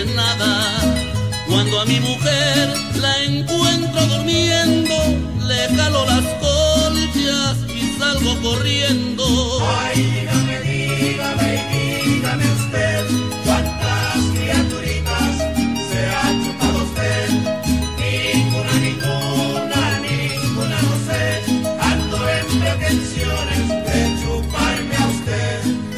de nada. Cuando a mi mujer la encuentro durmiendo, le jalo las colchas y salgo corriendo. Ay, dígame usted, ¿cuántas criaturitas se ha chupado usted? Ninguna, no sé. Ando en pretensiones de chuparme a usted.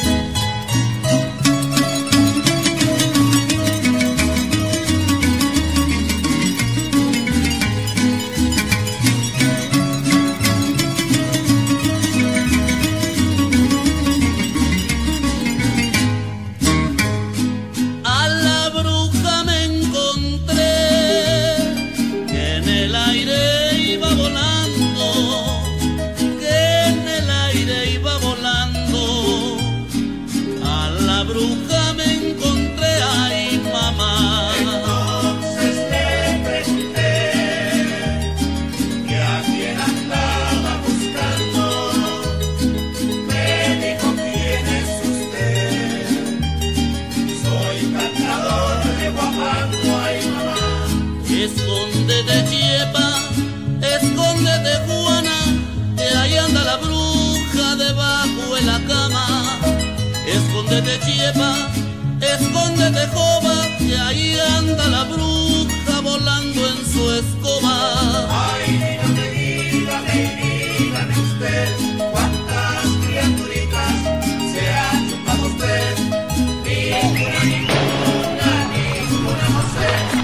Escóndete, Chiepa, escóndete, Juana, que ahí anda la bruja debajo de la cama. Escóndete, Chiepa, escóndete, Jova, que ahí anda la bruja volando en su escoba. Ay, dígame usted, ¿cuántas criaturitas se ha chupado usted? Ninguna, no sé.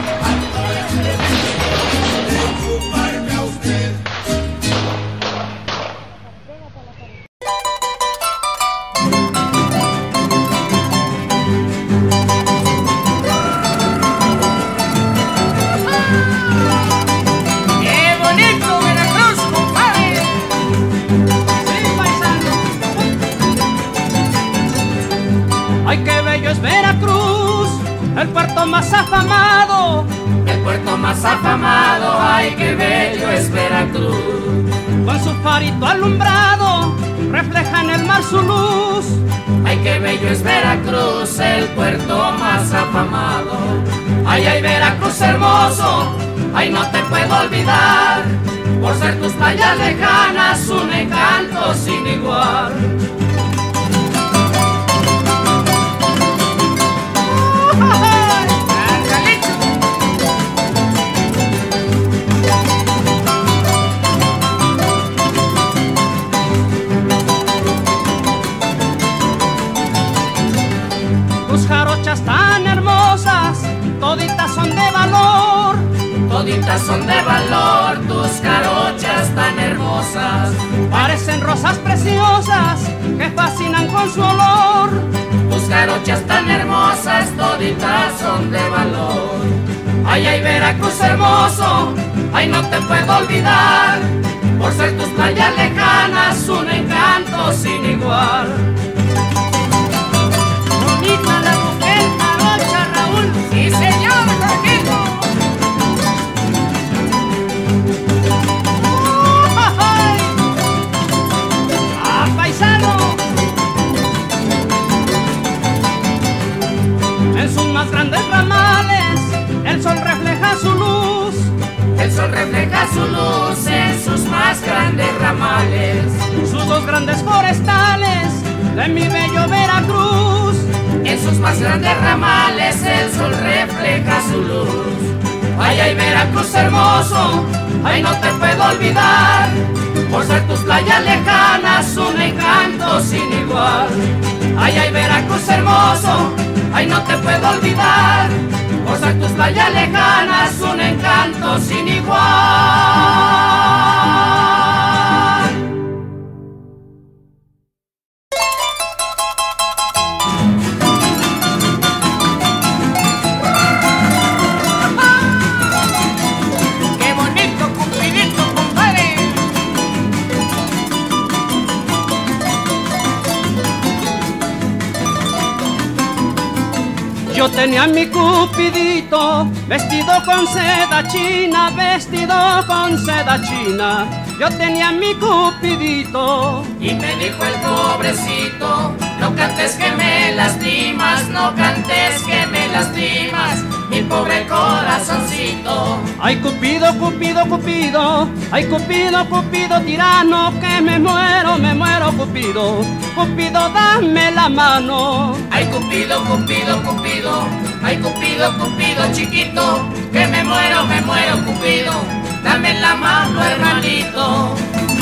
El puerto más afamado, el puerto más afamado, ay qué bello es Veracruz. Con su farito alumbrado, refleja en el mar su luz. Ay qué bello es Veracruz, el puerto más afamado. Ay, ay, Veracruz hermoso, ay no te puedo olvidar. Por ser tus playas lejanas, un encanto sin igual. Tus jarochas tan hermosas, toditas son de valor. Toditas son de valor, tus jarochas tan hermosas. Parecen rosas preciosas que fascinan con su olor. Tus jarochas tan hermosas, toditas son de valor. Ay, ay, Veracruz hermoso, ay no te puedo olvidar. Por ser tus playas lejanas, un encanto sin igual. Bonita la mujer jarocha, Raúl. Sí, señor, Jorgito. ¡Ah, paisano! En sus más grandes ramales, el sol refleja su luz. El sol refleja su luz en sus más grandes ramales. Sus dos grandes forestales de mi bello Veracruz. En sus más grandes ramales el sol refleja su luz. Ay, ay, Veracruz hermoso, ay no te puedo olvidar. Por ser tus playas lejanas, un encanto sin igual. Ay, ay, Veracruz hermoso, ay no te puedo olvidar. Por ser tus playas lejanas, un encanto sin igual. ¡Qué bonito cumplidito, compadre! Yo tenía mi cupidito, vestido con seda china, vestido con seda china. Yo tenía mi cupidito. Y me dijo el pobrecito, no cantes que me lastimas, no cantes que me lastimas mi pobre corazoncito. Ay Cupido, Cupido, Cupido, ay Cupido, Cupido tirano, que me muero Cupido, Cupido dame la mano. Ay Cupido, Cupido, Cupido, ay Cupido, Cupido chiquito, que me muero Cupido, dame la mano hermanito.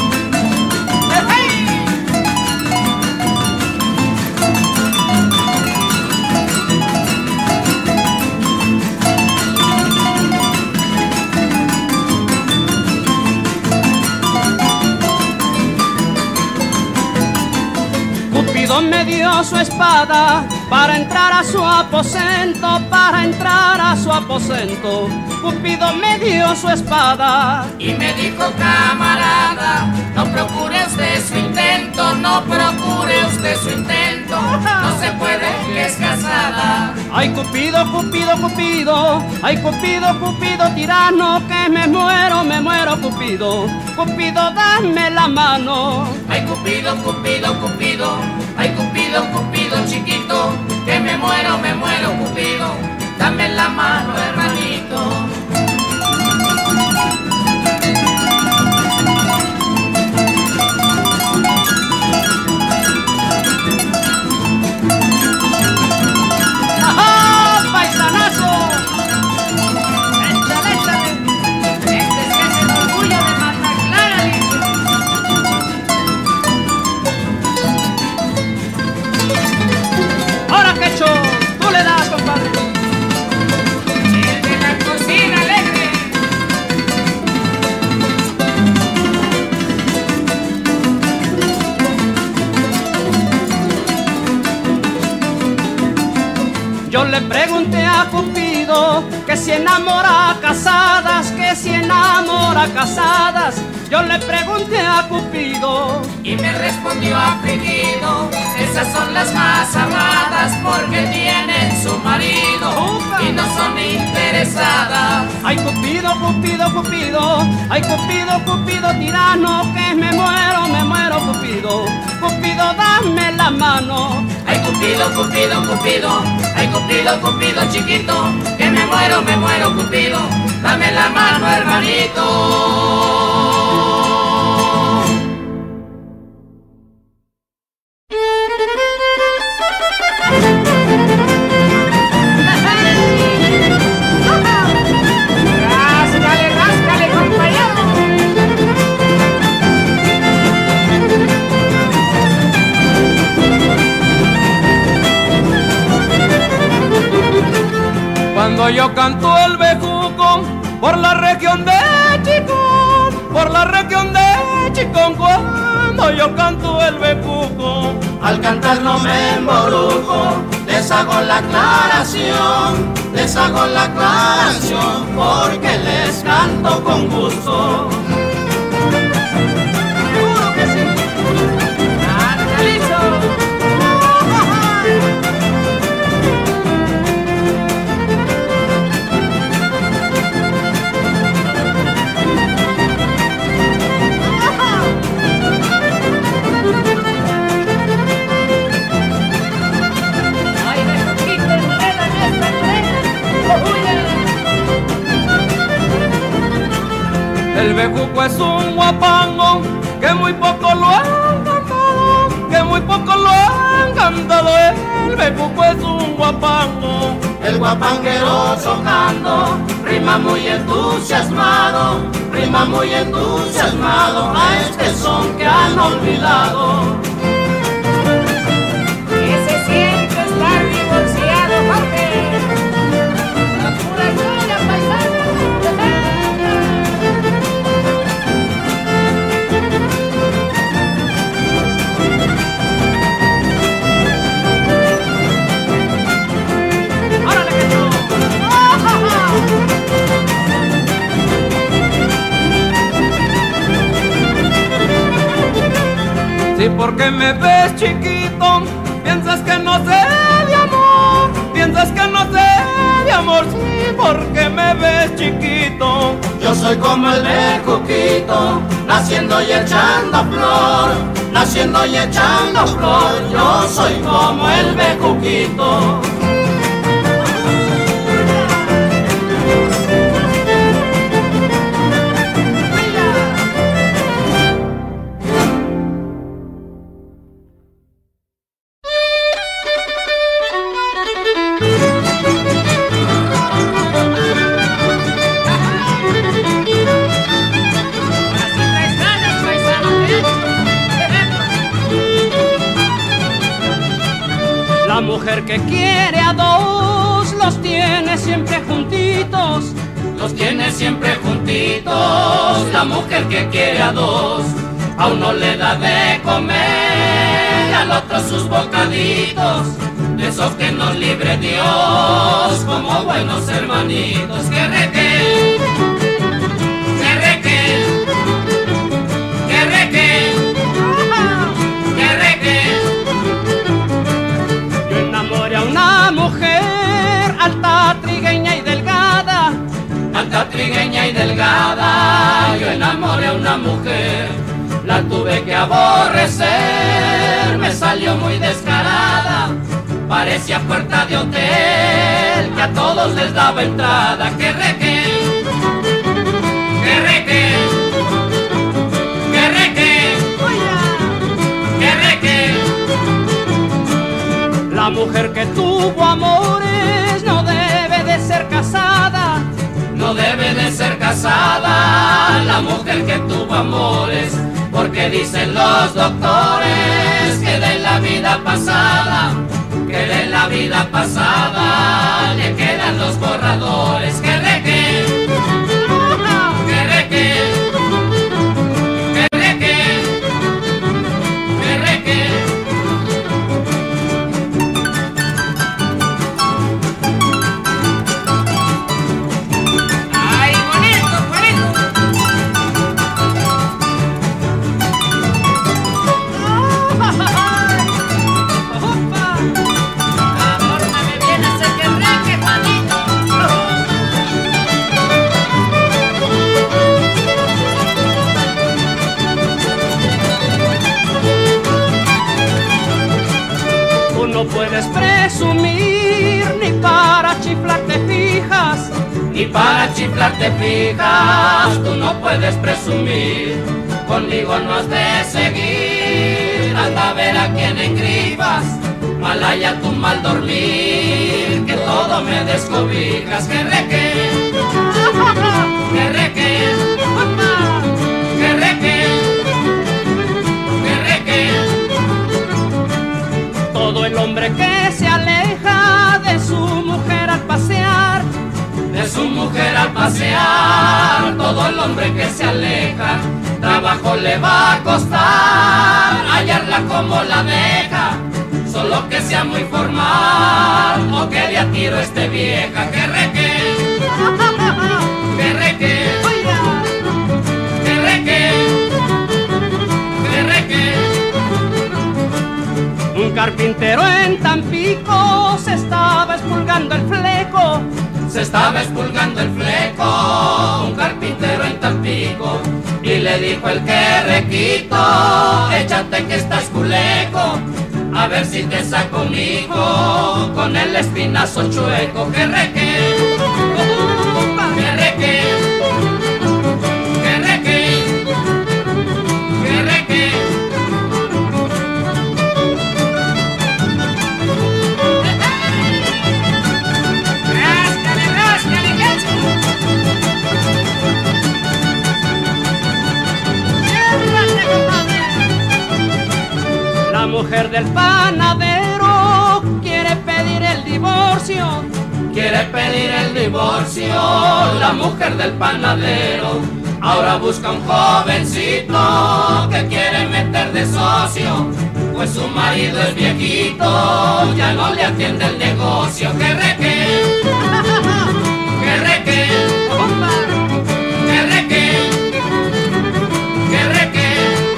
Cupido me dio su espada para entrar a su aposento, para entrar a su aposento. Cupido me dio su espada y me dijo: camarada, no procure usted su intento, no procure usted su intento, no se puede, que es casada. Ay Cupido, Cupido, Cupido, ay Cupido, Cupido tirano, que me muero Cupido, Cupido dame la mano. Ay Cupido, Cupido, Cupido, ay Cupido, Cupido chiquito, que me muero Cupido, dame la mano hermanito. ¡Ajá, paisanazo! ¡Échale, échale! Este es el orgullo de Mata Clara, dice. ¡Ahora Quecho! ¡Tú le das, compadre! El de la cocina alegre. Yo le pregunté a Cupido que si enamora casadas, que si enamora casadas. Yo le pregunté a Cupido Y me respondió afligido: esas son las más amadas, porque tienen su marido y no son interesadas. ay Cupido, Cupido, Cupido, ay Cupido, Cupido tirano, que me muero Cupido, Cupido dame la mano. Ay Cupido, Cupido, Cupido, ay Cupido, Cupido chiquito, que me muero Cupido, dame la mano hermanito. Ráscale, ráscale, compañero. Cuando yo canto el bejuco por la región de Chicón, por la región de Chicón, cuando yo canto el bejuco, Al cantar no me embrujo, deshago la aclaración, porque les canto con gusto. seguro que sí. El bejuco es un guapango que muy poco lo han cantado, que muy poco lo han cantado. El bejuco es un guapango. El guapanguero tocando, rima muy entusiasmado a este son que han olvidado. Que se siente estar divorciado, Jorge. La pura gloria, paisano. ¡Órale, que yo! Sí, porque me ves chiquito, piensas que no sé de amor, piensas que no sé de amor. Sí, porque me ves chiquito. Yo soy como el bejuquito, naciendo y echando flor, yo soy como el bejuquito. mujer que quiere a dos los tiene siempre juntitos. Los tiene siempre juntitos. La mujer que quiere a dos, a uno le da de comer, al otro sus bocaditos, de esos que nos libre Dios, como buenos hermanitos. Que reque, que reque, que reque, que reque. Yo enamoré a una mujer alta, trigueña y delgada. Alta, trigueña y delgada. Yo enamoré a una mujer, la tuve que aborrecer, me salió muy descarada, parecía puerta de hotel, que a todos les daba entrada. Que reque, que reque, que reque, que reque. La mujer que tuvo amores no debe de ser casada. No debe de ser casada la mujer que tuvo amores, porque dicen los doctores que de la vida pasada, que de la vida pasada le quedan los borradores. Que reque, que reque, que reque, que reque. ¡Ay, bonito, bonito! Adórname bien ese querreque, Juanito. Tú no puedes presumir ni para chiflar te fijas. Ni para chiflar te fijas, tú no puedes presumir, conmigo no has de seguir, anda a ver a quién engrifas, mal haya tu mal dormir, que todo me descobijas. Que reque, que reque, que reque, que reque. Todo el hombre que se aleja de su mujer al pasear, De su mujer al pasear, todo el hombre que se aleja, trabajo le va a costar, hallarla como la deja, solo que sea muy formal, o que de a tiro esté vieja. Que reque, que reque, que reque, que reque. un carpintero en Tampico se estaba expulgando el fleco. Se estaba expulgando el fleco, un carpintero en Tampico, y le dijo el que requito, échate que estás culeco, a ver si te saco un hijo, con el espinazo chueco. Que reque, que reque, que reque, que reque. ¡Ráscale, ráscale, Quechu! ¡Ciérrate, compadre! La mujer del panadero quiere pedir el divorcio. Quiere pedir el divorcio, la mujer del panadero, ahora busca un jovencito que quiere meter de socio, pues su marido es viejito, ya no le atiende el negocio. Que reque, que reque, que reque, que reque.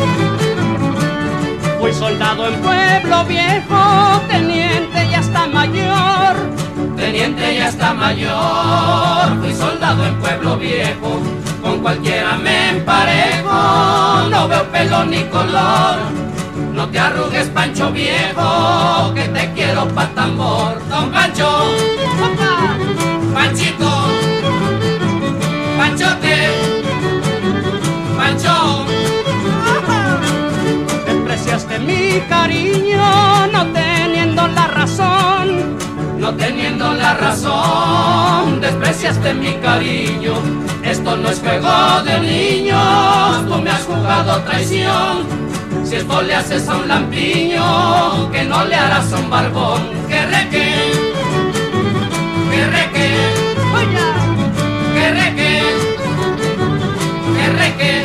Fui soldado en Pueblo Viejo, teniente ya está mayor. Teniente ya está mayor, fui soldado en Pueblo Viejo, con cualquiera me emparejo, no veo pelo ni color. No te arrugues, Pancho Viejo, que te quiero pa' tambor. Don Pancho, Panchito, Panchote, Pancho. Despreciaste mi cariño no teniendo la razón. No teniendo la razón, despreciaste mi cariño. Esto no es juego de niños, tú me has jugado traición. Si esto le haces a un lampiño, que no le harás a un barbón. Que reque, que reque, que reque, que reque.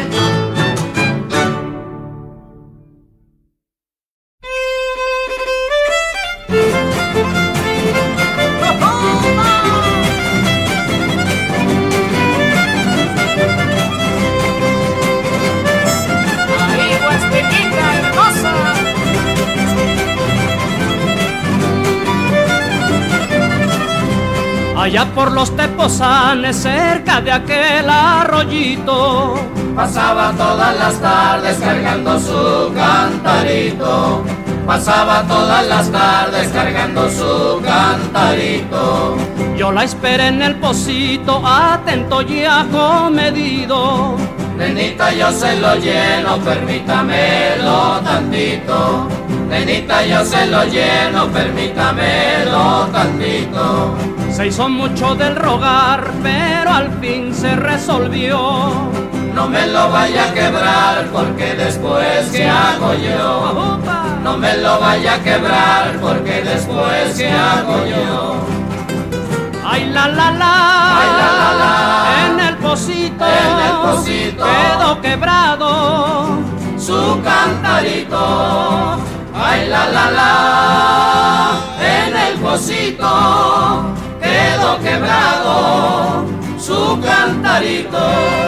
Allá por los Tepozanes, cerca de aquel arroyito, pasaba todas las tardes cargando su cantarito. Pasaba todas las tardes cargando su cantarito. Yo la esperé en el pocito, atento y acomedido. Nenita, yo se lo lleno, permítamelo tantito. Nenita, yo se lo lleno, permítamelo tantito. Se hizo mucho del rogar, pero al fin se resolvió. No me lo vaya a quebrar, porque después ¿qué hago yo? No me lo vaya a quebrar, porque después ¿qué hago yo? Ay la la la, ay la la la, en el pocito quedó quebrado su cantarito. Ay la la la, en el pocito quedó quebrado su cantarito.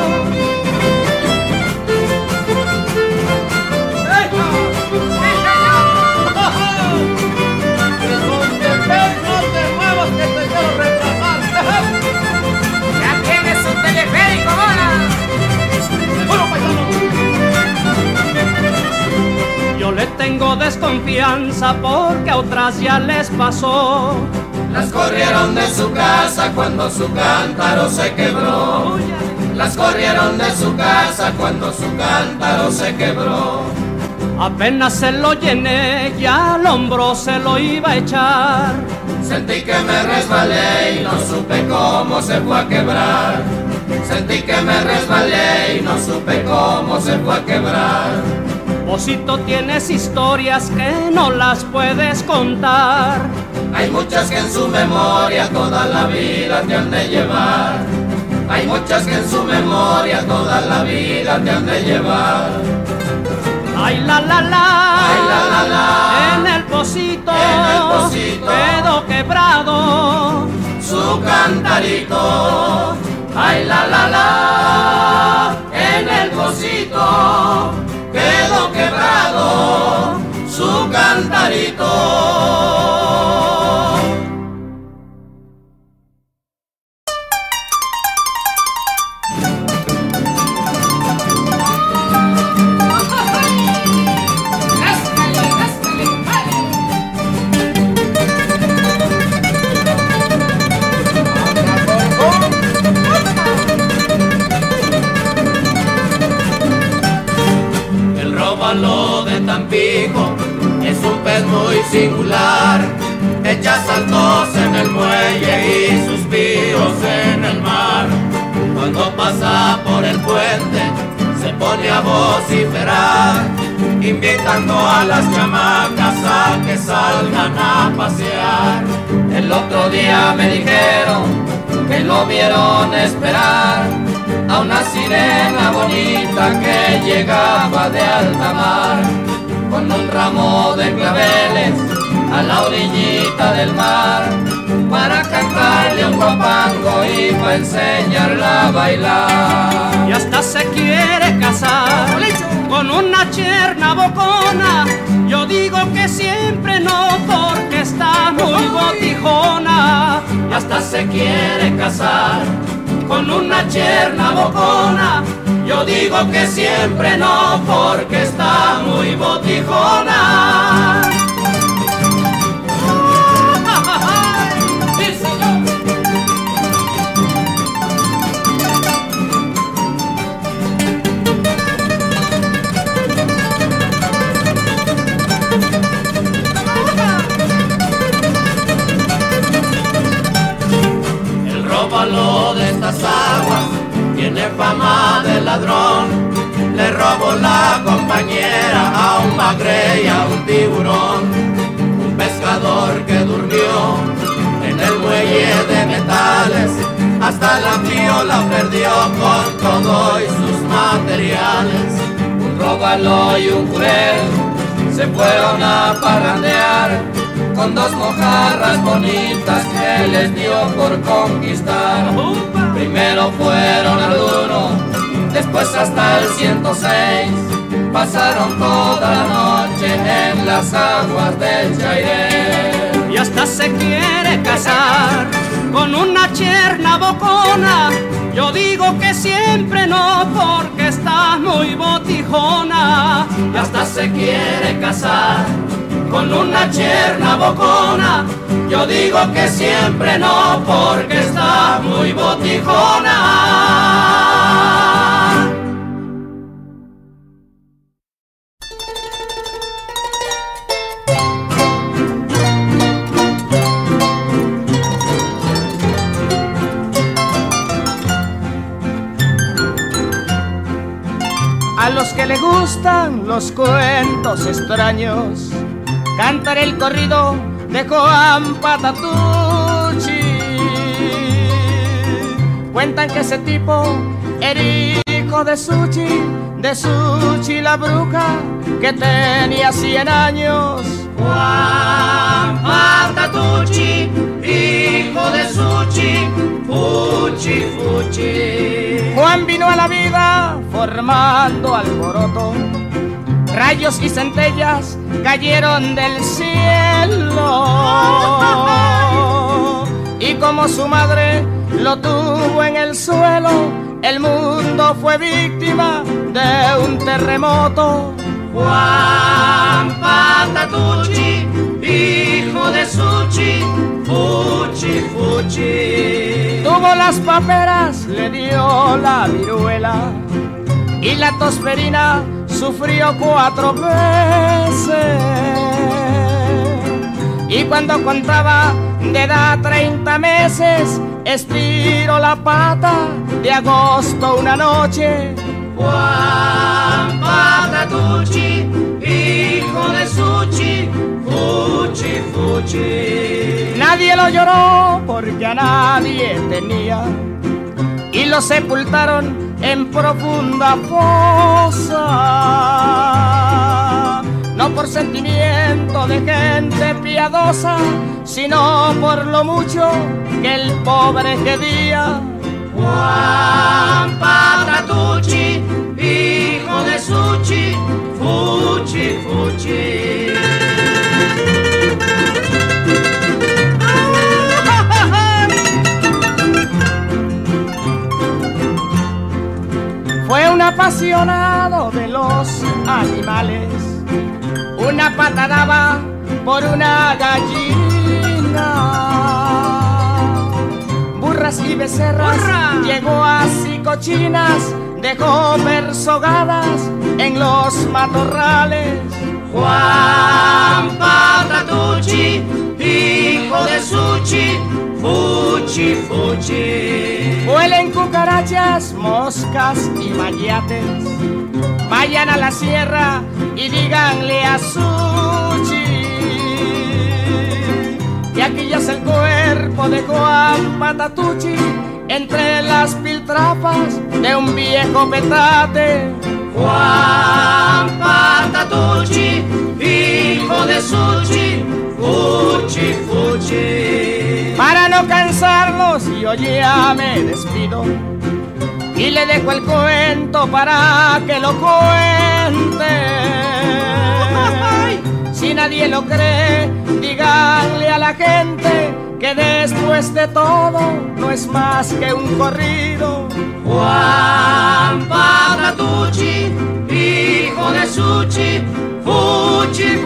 Ya tienes un teleférico ahora. Yo le tengo desconfianza porque a otras ya les pasó. Las corrieron de su casa cuando su cántaro se quebró. Las corrieron de su casa cuando su cántaro se quebró. Apenas se lo llené, ya al hombro se lo iba a echar. Sentí que me resbalé y no supe cómo se fue a quebrar. Sentí que me resbalé y no supe cómo se fue a quebrar. Pocito, tienes historias que no las puedes contar. Hay muchas que en su memoria toda la vida te han de llevar. Hay muchas que en su memoria toda la vida te han de llevar. Ay la la la, ay la la la, en el pocito quedó quebrado su cantarito. Ay la la la, en el pocito quedó quebrado su cantarito. Lo de Tampico es un pez muy singular, echa saltos en el muelle y suspiros en el mar. Cuando pasa por el puente se pone a vociferar, invitando a las chamacas a que salgan a pasear. El otro día me dijeron que lo vieron esperar a una sirena bonita que llegaba de alta mar, con un ramo de claveles a la orillita del mar, para cantarle un guapango y para enseñarla a bailar. Y hasta se quiere casar con una cherna bocona. Yo digo que siempre no, porque está muy botijona. Y hasta se quiere casar con una cherna bocona. Yo digo que siempre no, porque está muy botijona. Sí, señor. El róbalo de estas aguas tiene fama de ladrón, le robó la compañera a un bagre y a un tiburón. Un pescador que durmió en el muelle de metales, hasta la piola perdió con todo y sus materiales. Un róbalo y un jurel se fueron a parrandear con dos mojarras bonitas que les dio por conquistar. Primero fueron al 1, después hasta el 106. Pasaron toda la noche en las aguas del Chairé. Y hasta se quiere casar con una cherna bocona. Yo digo que siempre no, porque está muy botijona. Y hasta se quiere casar con una cherna bocona. Yo digo que siempre no, porque está muy botijona. A los que le gustan los cuentos extraños, cantaré el corrido de Juan Patatucci. Cuentan que ese tipo era hijo de Suchi la bruja, que tenía 100 años. Juan Patatucci, hijo de Suchi, Fuchi. Juan vino a la vida formando alboroto, rayos y centellas cayeron del cielo. Y como su madre lo tuvo en el suelo, el mundo fue víctima de un terremoto. Juan Patatucci, hijo de Suchi, Fuchi. Tuvo las paperas, le dio la viruela y la tosferina sufrió 4 veces. Y cuando contaba de edad 30 meses, estiró la pata de agosto una noche. Juan Patatucci, hijo de Suchi, Fuchi. Nadie lo lloró porque a nadie tenía, y lo sepultaron en profunda fosa. No por sentimiento de gente piadosa, sino por lo mucho que el pobre quería. Juan Patatucci, hijo de Suchi, Fuchi. Fue un apasionado de los animales, una pata daba por una gallina. Burras y becerras llegó así cochinas, dejó versogadas en los matorrales. Juan Patatucci, hijo de Suchi, Fuchi. Vuelen cucarachas, moscas y mayates, vayan a la sierra y díganle a Suchi que aquí yace el cuerpo de Juan Patatucci entre las piltrafas de un viejo petate. Juan Patatucci, hijo de Suchi, Fuchi. Para no cansarlos yo ya me despido y le dejo el cuento para que lo cuente. Si nadie lo cree, díganle a la gente que después de todo no es más que un corrido. Juan Patatucci, hijo de Suchi, Fuchi.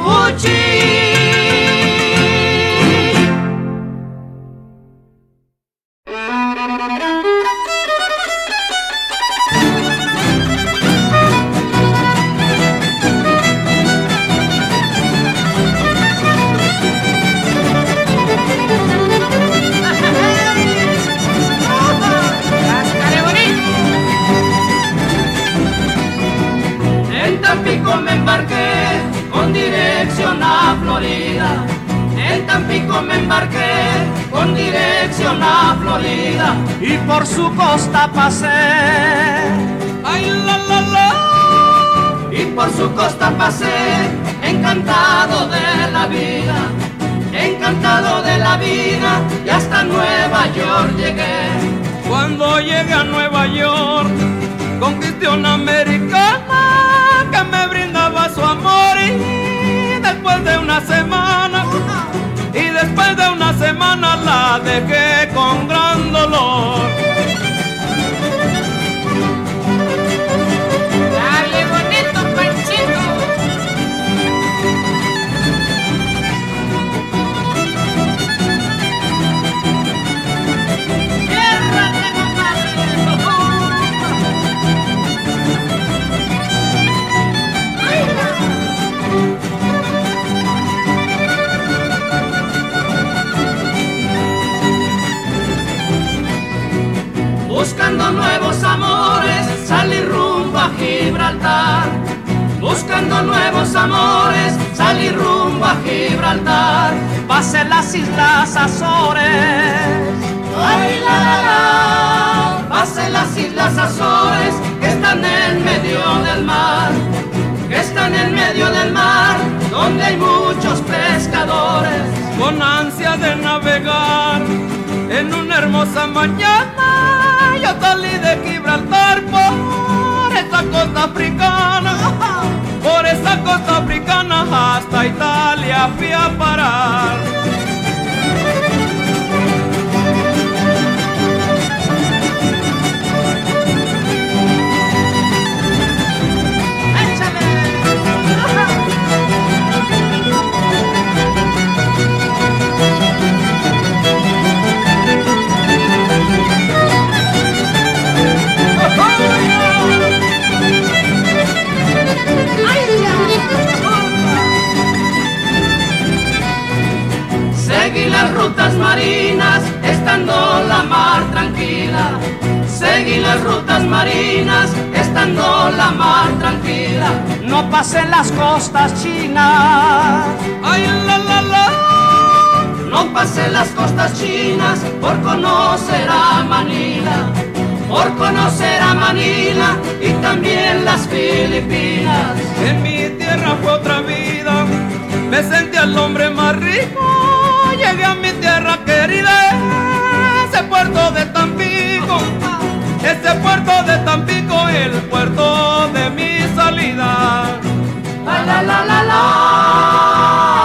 dirección a Florida. Y por su costa pasé, ay la la la. Y por su costa pasé, encantado de la vida, encantado de la vida, y hasta Nueva York llegué. Cuando llegué a Nueva York, conquisté una americana que me brindaba su amor, y después de una semana, la dejé con gran dolor. Dale bonito, Panchito. Ciérrate, buscando nuevos amores, salí rumbo a Gibraltar. Buscando nuevos amores, salí rumbo a Gibraltar. pasé las Islas Azores. Ay, la, la, la. Pasé las Islas Azores, que están en medio del mar, que están en medio del mar, donde hay muchos pescadores. Con ansia de navegar, en una hermosa mañana, yo salí de Gibraltar por esa costa africana. Por esa costa africana hasta Italia fui a parar. Seguí las rutas marinas, estando la mar tranquila. Seguí las rutas marinas, estando la mar tranquila. No pasé las costas chinas. Ay, la, la, la. No pasé las costas chinas por conocer a Manila, por conocer a Manila y también las Filipinas. En mi tierra fue otra vida, me sentí el hombre más rico. Llegué a mi tierra querida, ese puerto de Tampico, ese puerto de Tampico, el puerto de mi salida. La la la la la.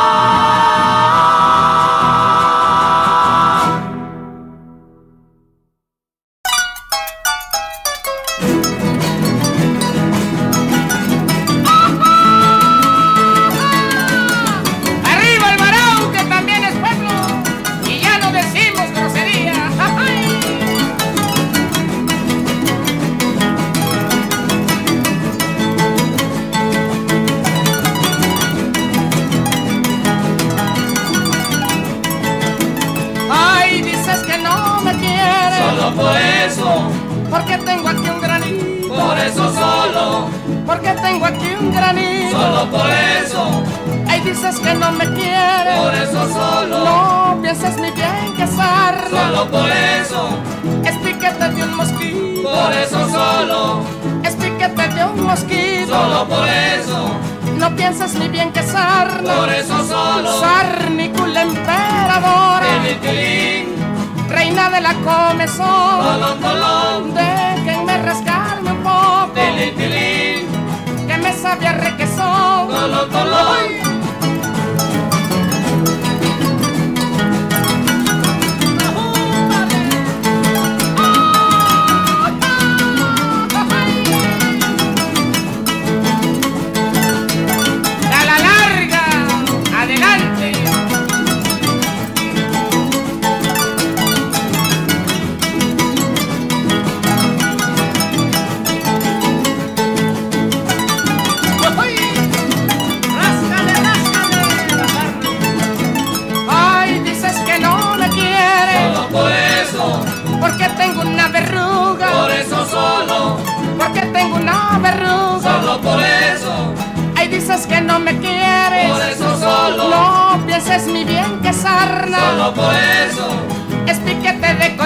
Por eso, porque tengo aquí un granito. por eso solo, Porque tengo aquí un granito. solo por eso, Ay, dices que no me quieres. por eso solo, No pienses ni bien que sarna. solo por eso, Es piquete de un mosquito. por eso solo, Es piquete de un mosquito. solo por eso, No pienses ni bien que sarna. por eso solo, Sarnícula emperadora. tilín, tilín, Reina de la comezón. tolón, tolón, Déjenme rascarme un poco. tilín, tilín, Que me sabe a requesón. tolón, tolón. A la larga, adelante. Ráscale, ráscale la carne. Ay, dices que no me quieres. Solo por eso, Porque tengo una verruga. por eso solo, Porque tengo una verruga. solo por eso, Ay, dices que no me quieres. por eso solo, No pienses mi bien que sarna. solo por eso, Es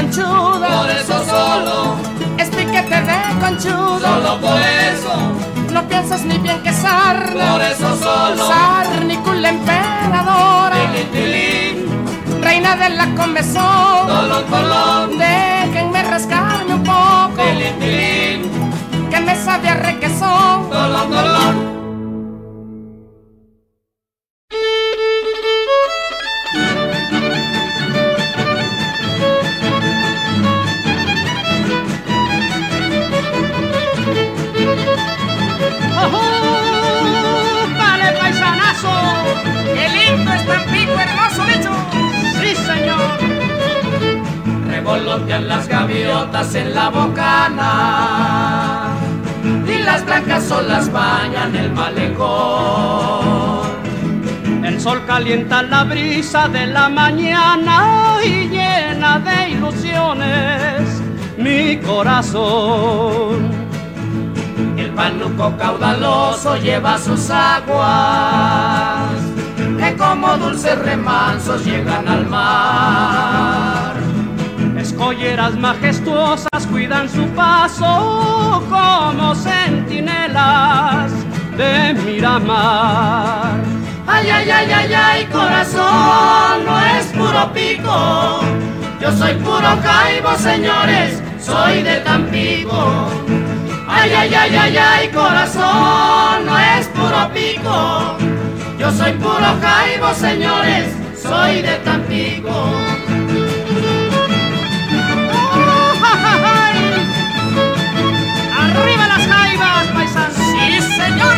conchudo, por eso solo, es piquete de conchudo. solo por eso, No piensas ni bien que sarna, por eso solo, sarnícula emperadora, tilín, tilín, reina de la comezón. tolón, tolón, Déjenme rascarme un poco, tilín, tilín, que me sabe a requesón. tolón, tolón. ¡Vale, paisanazo! ¡Qué lindo es Tampico, hermoso bicho! ¡Sí, señor! Revolotean las gaviotas en la bocana y las blancas olas bañan el malecón. El sol calienta la brisa de la mañana y llena de ilusiones mi corazón. El panuco caudaloso lleva sus aguas, que como dulces remansos llegan al mar. Escolleras majestuosas cuidan su paso como centinelas de Miramar. Ay, ay, ay, ay, ay, corazón, no es puro pico. Yo soy puro jaibo, señores, soy de Tampico. Ay, ay, ay, ay, ay, corazón, no es puro pico. Yo soy puro jaibo, señores, soy de Tampico. ¡Arriba las jaivas, paisanos! ¡Sí, señor!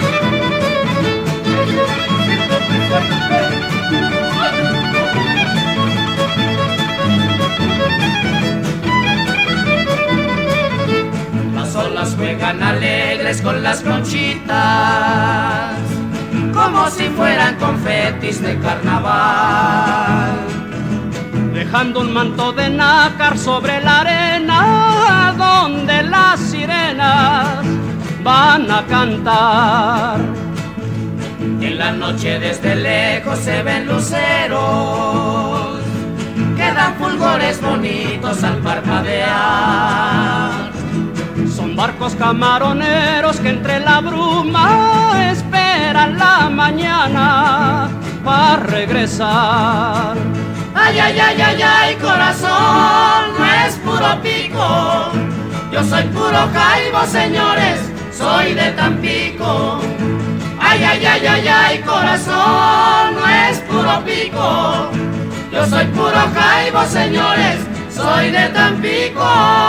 Las olas juegan alegres con las conchitas, como si fueran confetis de carnaval. Dejando un manto de nácar sobre la arena donde las sirenas van a cantar. En la noche desde lejos se ven luceros, que dan fulgores bonitos al parpadear. Son barcos camaroneros que entre la bruma esperan la mañana para regresar. Ay, ay, ay, ay, ay, corazón, no es puro pico. Yo soy puro jaibo, señores, soy de Tampico. Ay, ay, ay, ay, ay, corazón, no es puro pico. Yo soy puro jaibo, señores, soy de Tampico.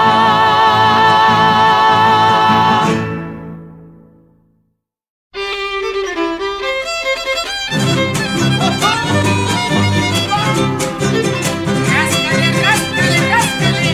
¡Ráscale, ráscale, ráscale!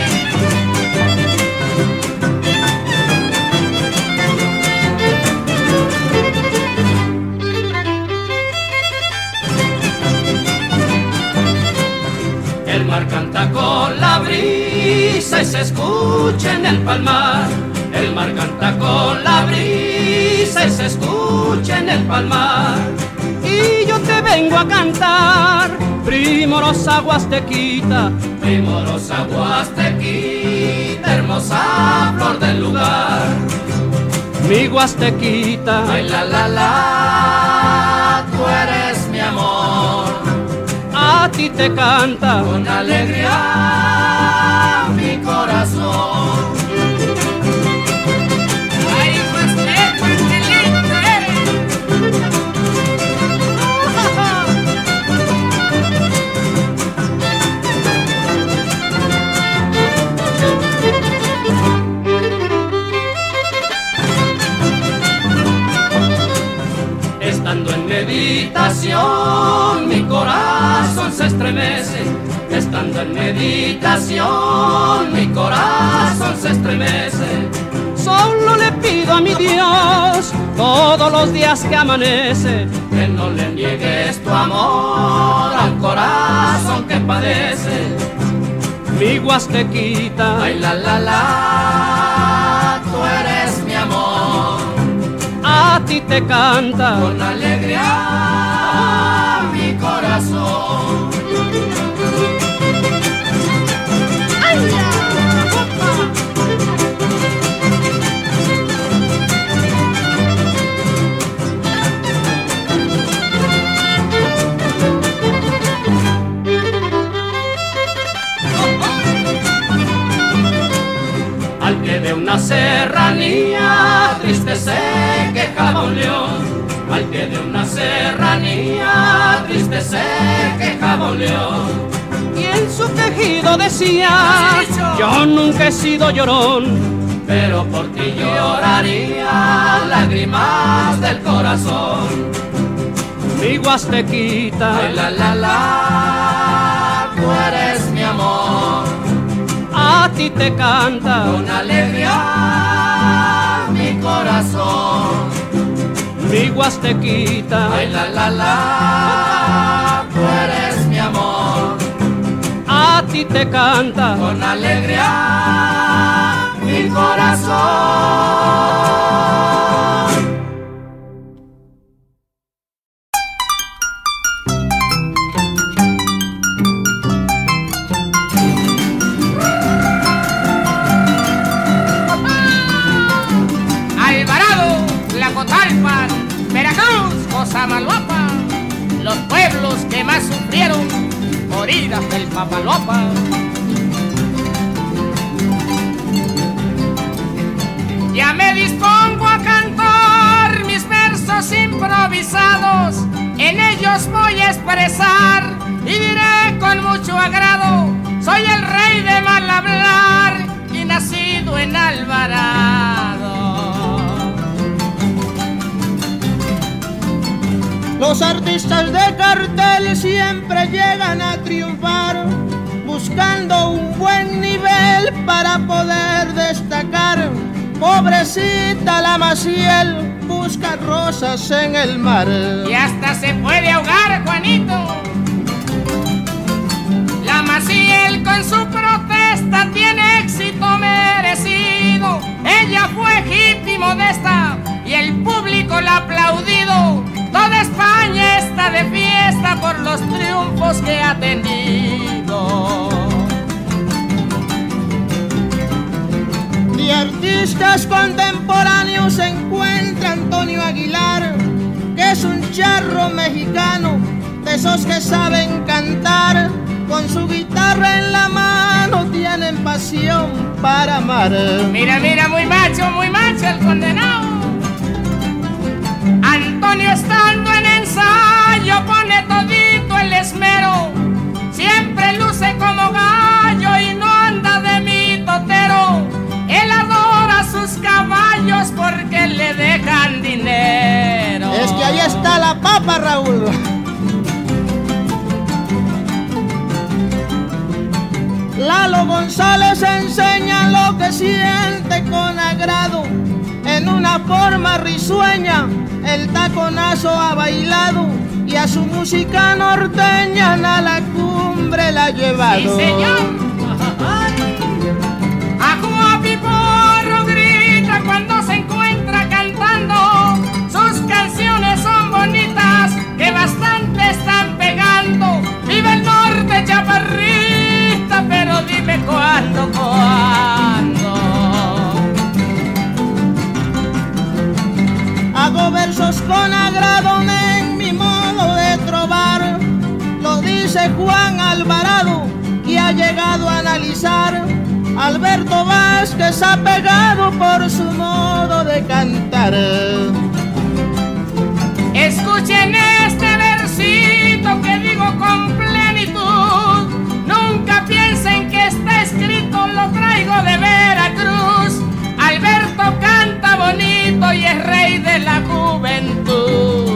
El mar canta con la brisa y se escucha en el palmar. El mar canta con la brisa y se escucha en el palmar. Y yo te vengo a cantar, primorosa Huastequita, Primorosa Huastequita, hermosa flor del lugar. mi Huastequita. Ay, la, tú eres mi amor. A ti te canta Con alegría mi corazón. ¡Ay, Huasteco, qué lindo eres! Estando en meditación mi corazón se estremece. Estando en meditación mi corazón se estremece. Solo le pido a mi Dios todos los días que amanece Que no le niegues tu amor al corazón que padece. mi Huastequita. Ay, la, tú eres mi amor. A ti te canta Con alegría mi corazón. ¡Ay, ya! al pie de una serranía triste se quejaba un león. Al pie de una serranía triste se quejaba un león. Y en su quejido decía: yo nunca he sido llorón, pero por ti lloraría lágrimas del corazón. Mi Huastequita, ay, la, tú eres mi amor. A ti te canta con alegría mi corazón. Mi Huastequita, ay, la, tú eres mi amor. A ti te canta con alegría mi corazón. Veracruz, Cosamaloapan, los pueblos que más sufrieron por iras del Papaloapan. Ya me dispongo a cantar mis versos improvisados, en ellos voy a expresar y diré con mucho agrado: soy el rey de mal hablar y nacido en Alvarado. Los artistas de cartel siempre llegan a triunfar, buscando un buen nivel para poder destacar. Pobrecita la Maciel busca rosas en el mar. Y hasta se puede ahogar, Juanito. La Maciel con su protesta tiene éxito merecido. Ella fue hippie modesta y el público la ha aplaudido. Toda España está de fiesta por los triunfos que ha tenido. De artistas contemporáneos se encuentra Antonio Aguilar, que es un charro mexicano, de esos que saben cantar. Con su guitarra en la mano tienen pasión para amar. Mira, mira, muy macho el condenado. Antonio estando en ensayo pone todito el esmero. Siempre luce como gallo y no anda de mitotero. Él adora a sus caballos porque le dejan dinero. Es que ahí está la papa, Raúl. Lalo González enseña lo que siente con agrado. En una forma risueña el taconazo ha bailado y a su música norteña a la cumbre la ha llevado. ¡Sí, señor! Ajua Piporro grita cuando se encuentra cantando. Sus canciones son bonitas que bastante están pegando. Vive el norte, chaparrita, pero dime cuándo. Hago versos con agrado en mi modo de trobar. Lo dice Juan Alvarado, que ha llegado a analizar. Alberto Vázquez ha pegado por su modo de cantar. Escuchen este versito que digo con plenitud. Nunca piensen que está escrito, lo traigo de Veracruz. Alberto canta bonito y es rey de la juventud.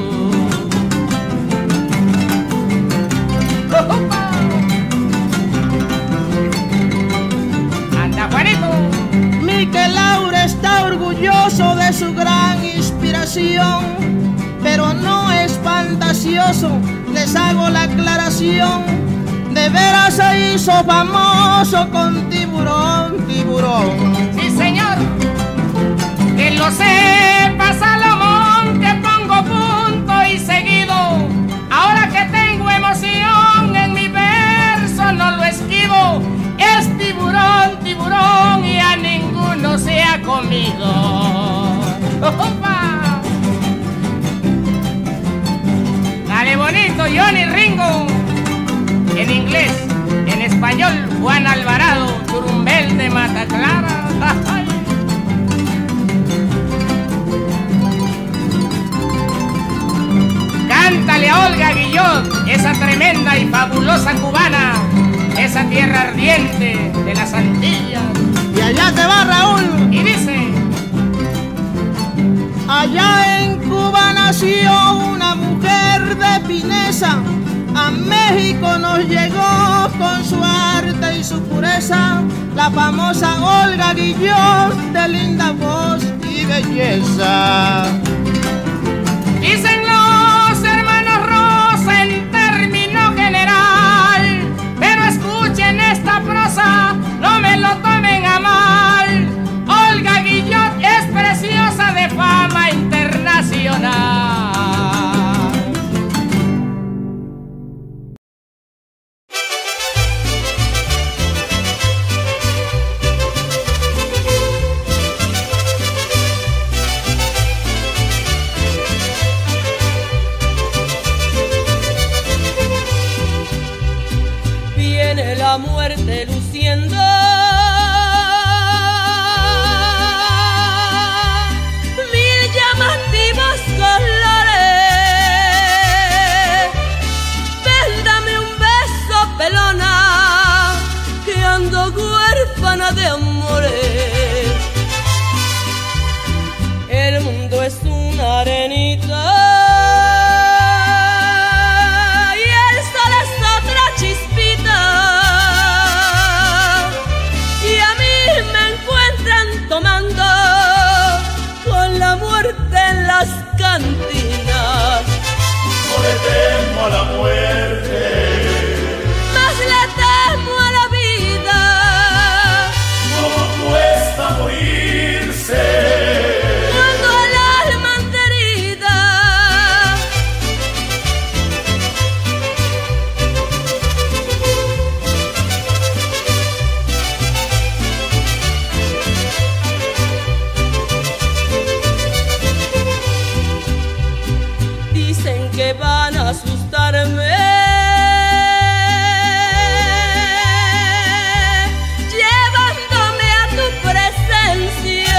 ¡Anda, Juanito! Miquel Laura está orgulloso de su gran inspiración, pero no es fantasioso, les hago la aclaración. De veras se hizo famoso con Tiburón, Tiburón. ¡Sí, señor! Que lo sepa Salomón, que pongo punto y seguido. Ahora que tengo emoción en mi verso no lo esquivo. Es tiburón, tiburón y a ninguno se ha comido. ¡Opa! Dale bonito, Johnny Ringo. En inglés, en español, Juan Alvarado, Churumbel de Mata Clara. Cántale a Olga Guillot, esa tremenda y fabulosa cubana, esa tierra ardiente de las Antillas. Y allá te va, Raúl. Y dice: allá en Cuba nació una mujer de fineza, a México nos llegó con su arte y su pureza, la famosa Olga Guillot, de linda voz y belleza. Dicen los hermanos Rosa en término general, pero escuchen esta prosa, no me lo tomen a mal. Olga Guillot es preciosa de fama internacional. La muerte luciendo mil llamativos colores. Ven, dame un beso, pelona, que ando huérfana de amores. El mundo es una arenita y el sol es otra chispita. Tomando con la muerte en las cantinas. No le temo a la muerte, más le temo a la vida. ¿Cómo cuesta morirse cuando el alma anda herida? Que van a asustarme, llevándome a tu presencia.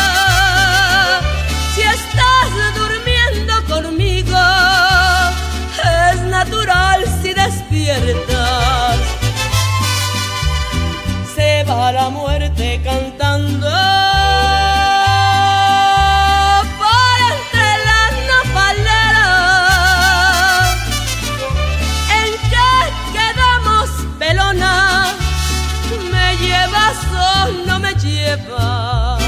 Si estás durmiendo conmigo, es natural si despiertas. Se va la muerte cantando no me lleva.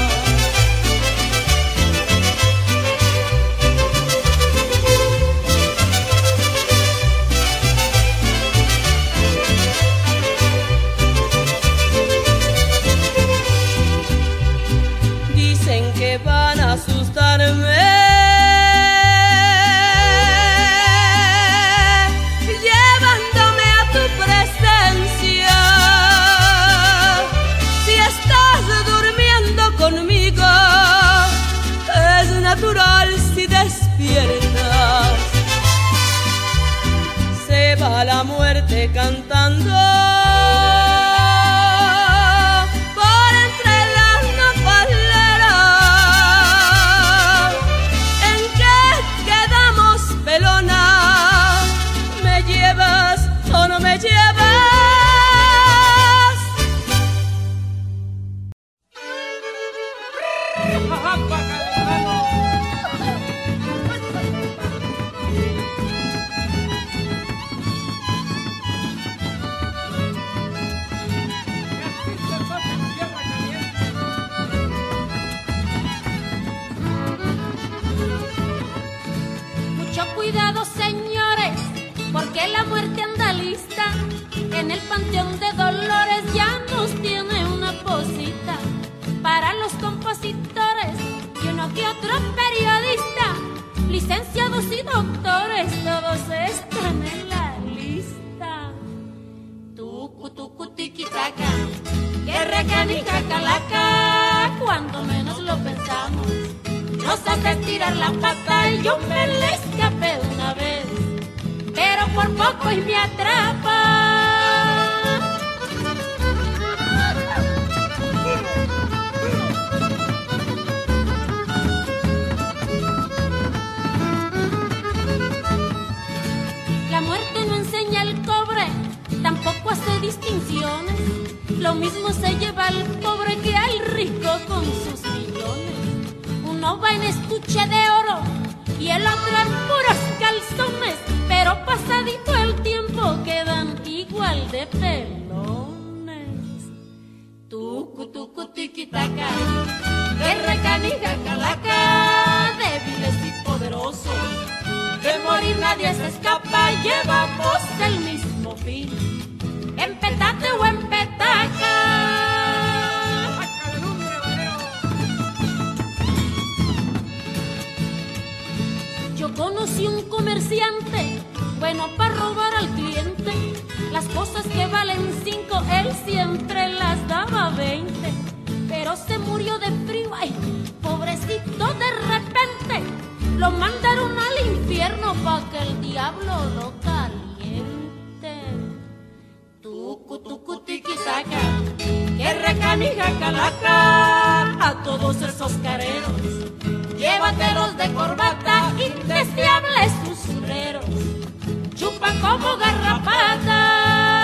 Dicen que van a asustarme, llevándome a tu presencia. Conmigo es natural si despiertas. Se va la muerte cantando por entre las nopaleras. ¿En qué quedamos, pelona? ¿Me llevas o no me llevas? Mucho cuidado, señores, porque la muerte anda lista. En el Panteón de Dolores ya nos tiene una posita para los compositores y uno que otro periodista, licenciados y doctores, todos están en la lista. Tucu, tucu, tiquitaca, que recanica calaca, cuando menos lo pensamos, nos hace tirar la pata y yo me le escapé una vez, pero por poco y me atrapa. estuche de oro y el otro en puros calzones, pero pasadito el tiempo quedan igual de pelones. Tucu, tucu, tiquitaca, que recanija calaca, débiles y poderosos, de morir nadie se escapa, llevamos el mismo fin, en petate o en petaca. Yo conocí un comerciante, bueno para robar al cliente, las cosas que valen 5, él siempre las daba 20, pero se murió de frío, ay, pobrecito, de repente lo mandaron al infierno pa' que el diablo lo caliente. Tucu, tucu, tiquitaca, que recanija calaca, a todos esos careros, llévatelos de corbata, indeseables usureros, chupan como garrapata.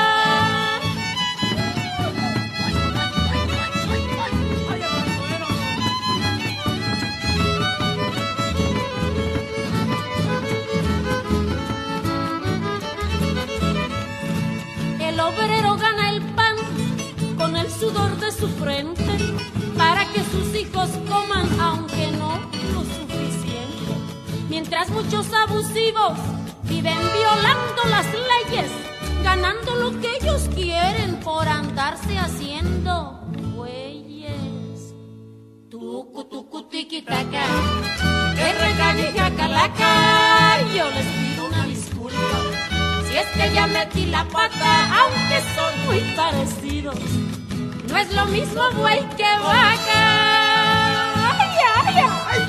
El obrero gana el pan con el sudor de su frente para que sus hijos coman, aunque no lo suficiente. Mientras muchos abusivos viven violando las leyes, ganando lo que ellos quieren por andarse haciendo güeyes. Tucu, tucu, tiquitaca, que recanija calaca, yo les pido una disculpa si es que ya metí la pata, aunque son muy parecidos. No es lo mismo buey que vaca. Ay, ay, ay.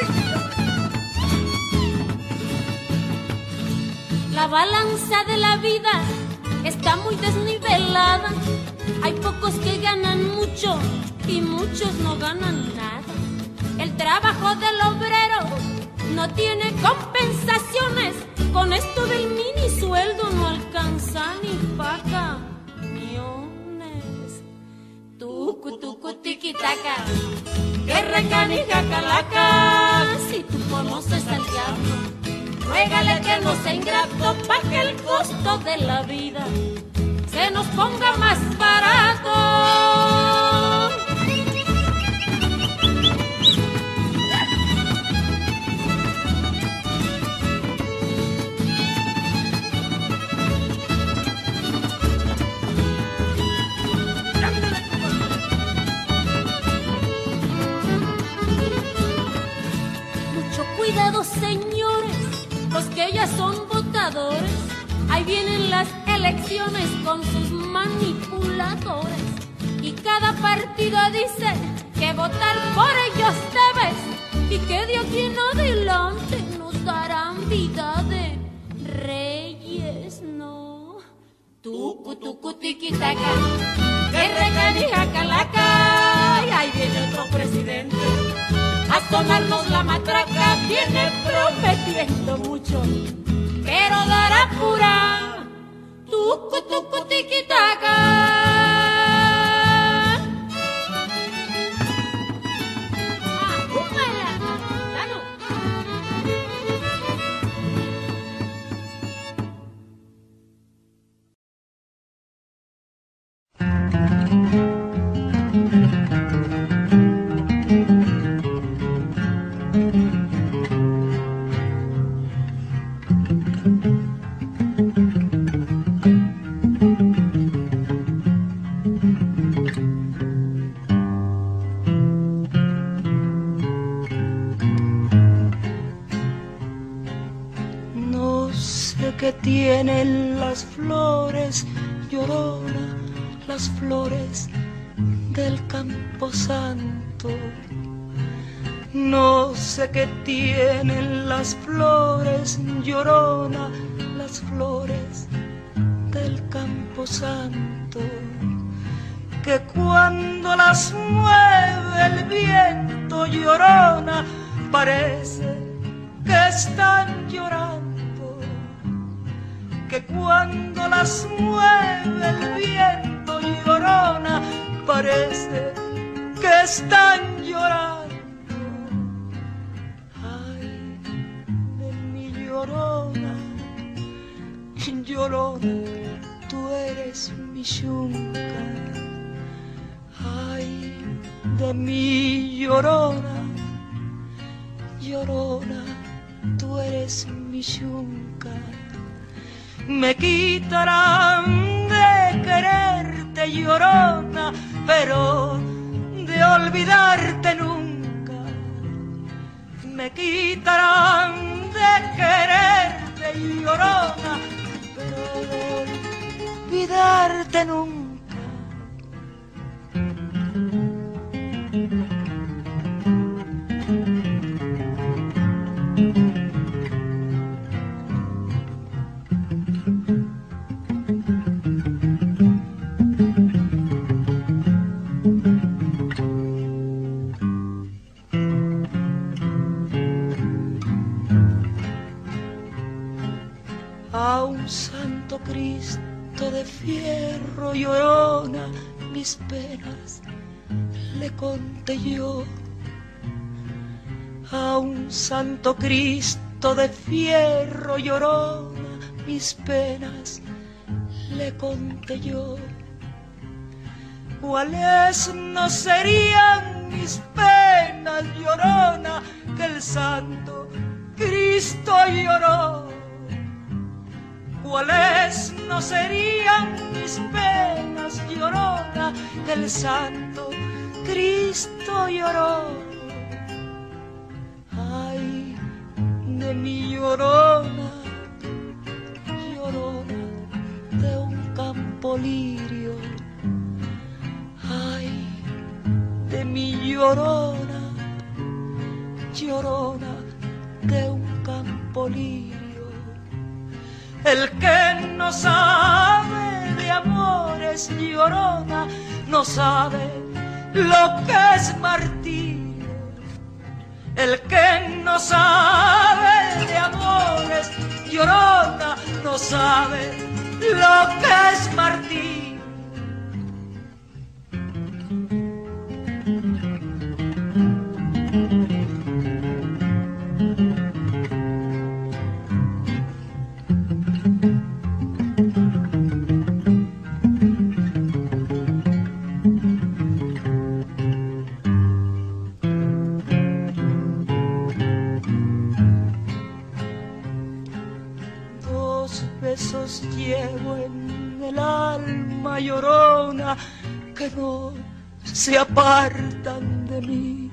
La balanza de la vida está muy desnivelada. Hay pocos que ganan mucho y muchos no ganan nada. El trabajo del obrero no tiene compensaciones. Con esto del mini sueldo no alcanza ni paga millones. Tucu, tucu, tiquitaca, que recanija calaca, si tú conoces al diablo, ruégale que no sea ingrato, pa' que el costo de la vida se nos ponga más barato. Cuidado, señores, los que ya son votadores, ahí vienen las elecciones con sus manipuladores, y cada partido dice que votar por ellos debes, y que de aquí en adelante nos darán vida de reyes, no. Tucu, tucu, tiquitaca, que recanija calaca, y ahí viene otro presidente a sonarnos la matraca, viene prometiendo mucho, pero dará pura. Tucu, tucu, tiquitaca. Que tienen las flores, Llorona, las flores del Camposanto. No sé qué tienen las flores, Llorona, las flores del Camposanto, que cuando las mueve el viento, Llorona, parece que están llorando, que cuando las mueve el viento, Llorona, parece que están llorando. Llorona, tú eres mi yunca. Ay, de mi Llorona, Llorona, tú eres mi yunca. Me quitarán de quererte, Llorona, pero de olvidarte nunca. Me quitarán de quererte, Llorona, pero de olvidarte nunca. A un santo Cristo de fierro, Llorona, mis penas le conté yo. A un santo Cristo de fierro, Llorona, mis penas le conté yo. ¿Cuáles no serían mis penas, Llorona, que el santo Cristo lloró? ¿Cuáles no serían mis penas, Llorona, que el santo Cristo lloró? Ay, de mi Llorona, Llorona, de un campo lirio. Ay, de mi Llorona, Llorona, de un campo lirio. El que no sabe de amores, Llorona, no sabe lo que es martirio. El que no sabe de amores, Llorona, no sabe lo que es martirio. Besos llevo en el alma, Llorona, que no se apartan de mí.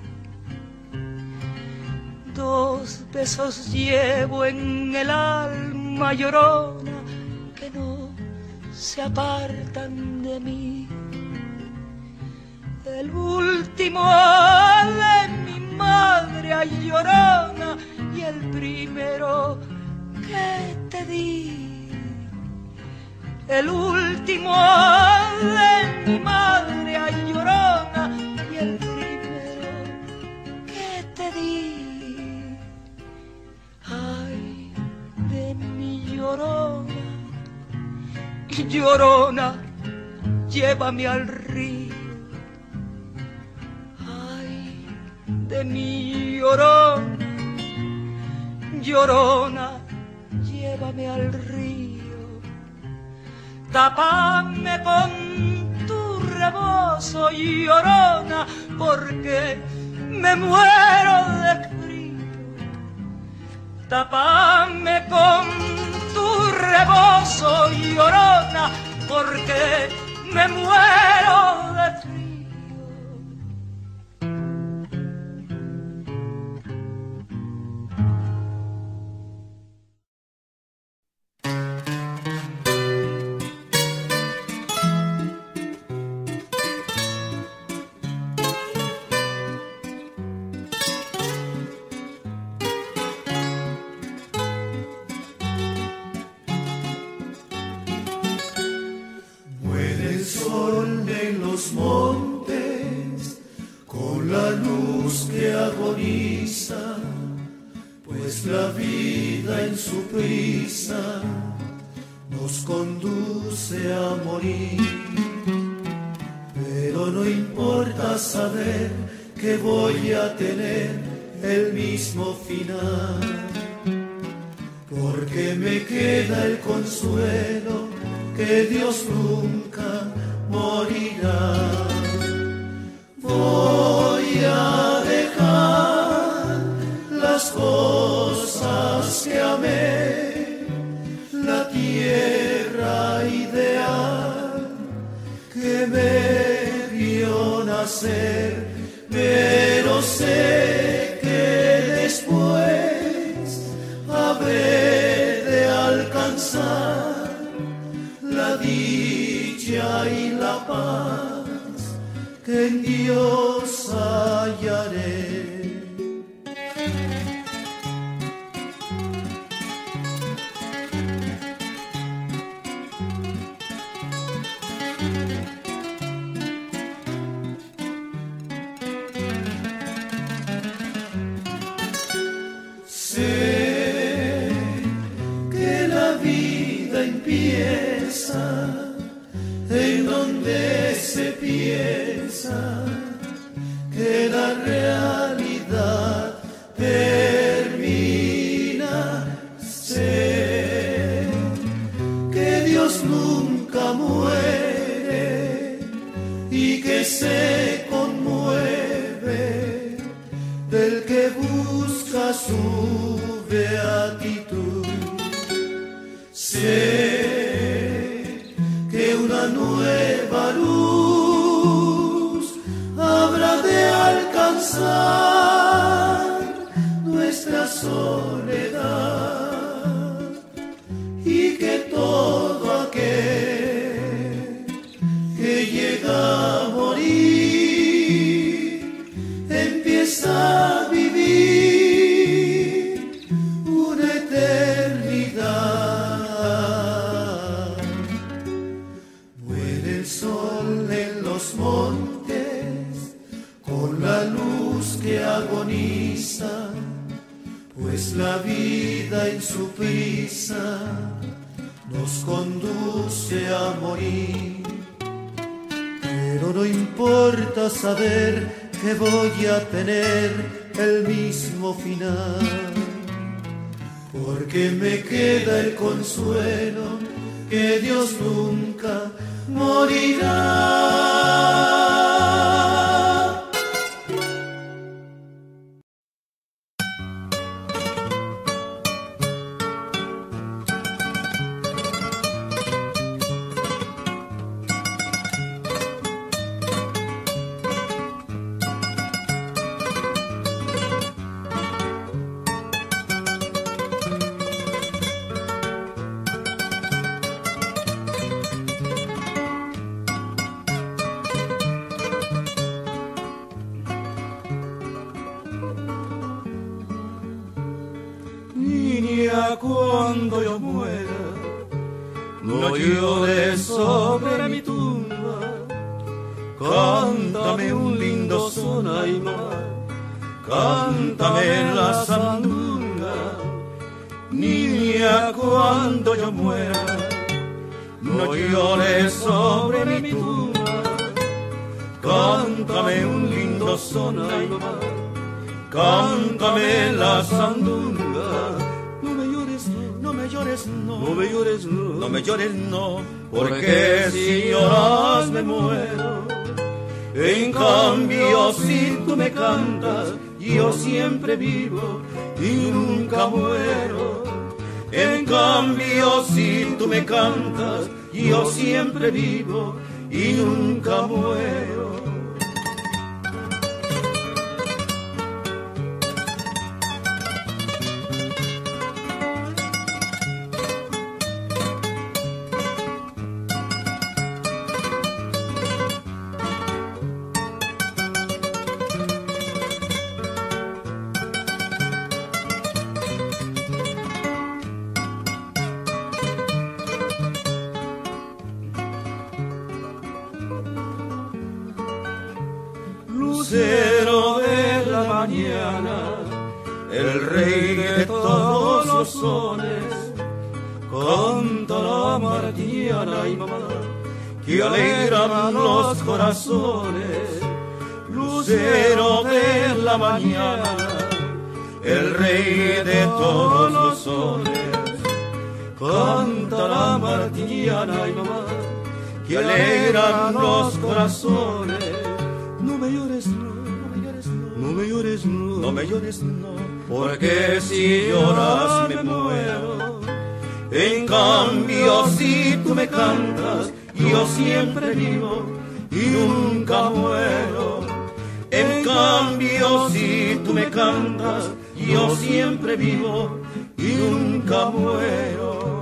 Dos besos llevo en el alma, Llorona, que no se apartan de mí. El último de mi madre, ay, Llorona, y el primero que te di. El último de mi madre, ay, Llorona, y el primero que te di. Ay, de mi Llorona, Llorona, llévame al río. Ay, de mi Llorona, Llorona, llévame al río. Tápame con tu rebozo, Llorona, porque me muero de frío. Tápame con tu rebozo, Llorona, porque me muero de frío. Pues la vida en su prisa nos conduce a morir. Pero no importa saber que voy a tener el mismo final. porque me queda el consuelo que Dios nunca morirá. Voy a dejar las cosas que amé, la tierra ideal que me vio nacer, pero sé que después habré de alcanzar la dicha y la paz que en Dios hallaré. Sé que la vida empieza en donde se piensa que la realidad termina. Sé que Dios nunca muere y que se conmueve del que busca su beatitud. Sé que una nueva luz habrá de alcanzar nuestra soledad y que todo aquel que llega a morir empieza a vivir una eternidad. Muere el sol en los montes con la luz que agoniza, pues la vida en su prisa nos conduce a morir. Pero no importa saber que voy a tener el mismo final, porque me queda el consuelo que Dios nunca morirá. Cuando yo muera, no llores sobre mi tumba, cántame un lindo son, ay mamá, cántame la sandunga. Niña, cuando yo muera, no llores sobre mi tumba, cántame un lindo son, ay mamá, cántame la sandunga. No me llores, no me llores, no, porque si lloras me muero. En cambio, si tú me cantas, yo siempre vivo y nunca muero. En cambio, si tú me cantas, yo siempre vivo y nunca muero. Lucero de la mañana, el rey de todos los sones, canta la martiana y mamá, que alegran los corazones. Lucero de la mañana, el rey de todos los soles. Canta la martillana y mamá, que alegran los corazones. No me llores, no, no me llores, no, no me llores, no, no me llores, no, porque si lloras me muero. En cambio si tú me cantas, yo siempre vivo y nunca muero. En cambio si tú me cantas, yo siempre vivo y nunca muero.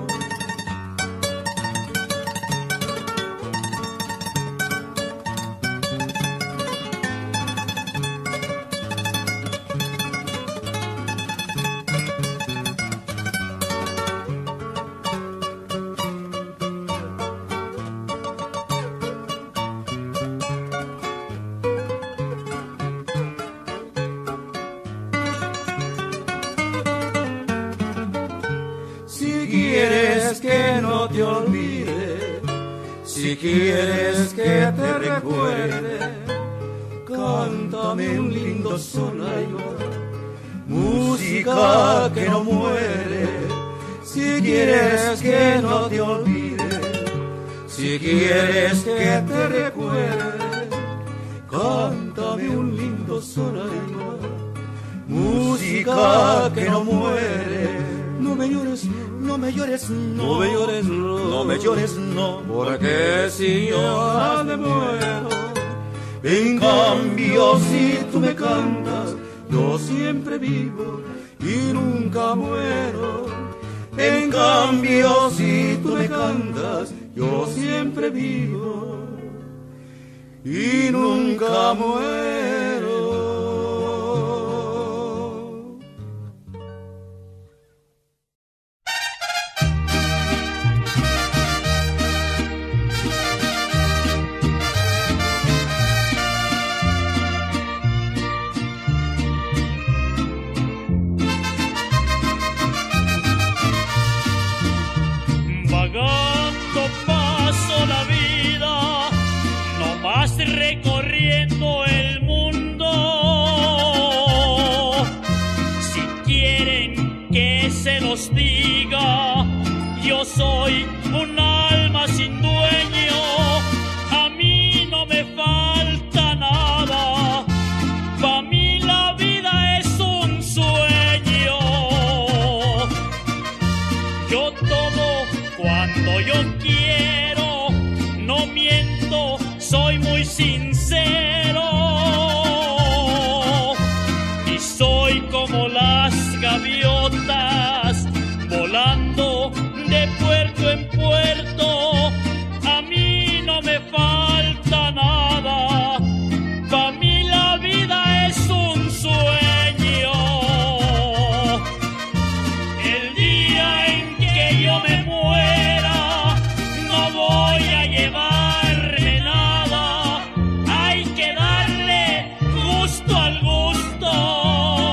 Te olvide, si quieres que te recuerde, cántame un lindo sonayo, música que no muere. Si quieres que no te olvide, si quieres que te recuerde, cántame un lindo sonayo, música que no muere. No me llores, no me llores, no me llores, no me llores, no, porque si yo me muero. En cambio si tú me cantas, yo siempre vivo y nunca muero. En cambio si tú me cantas, yo siempre vivo y nunca muero. Recorriendo el mundo, si quieren que se los diga, yo soy un alma sin dueño, a mí no me falta nada, pa' mí la vida es un sueño, yo tomo cuando yo quiero, no miento, soy muy sincero y soy como las gaviotas volando de puerto en puerto. A mí no me falta nada, pa' mí la vida es un sueño. El día en que yo me muera no voy a llevar al gusto,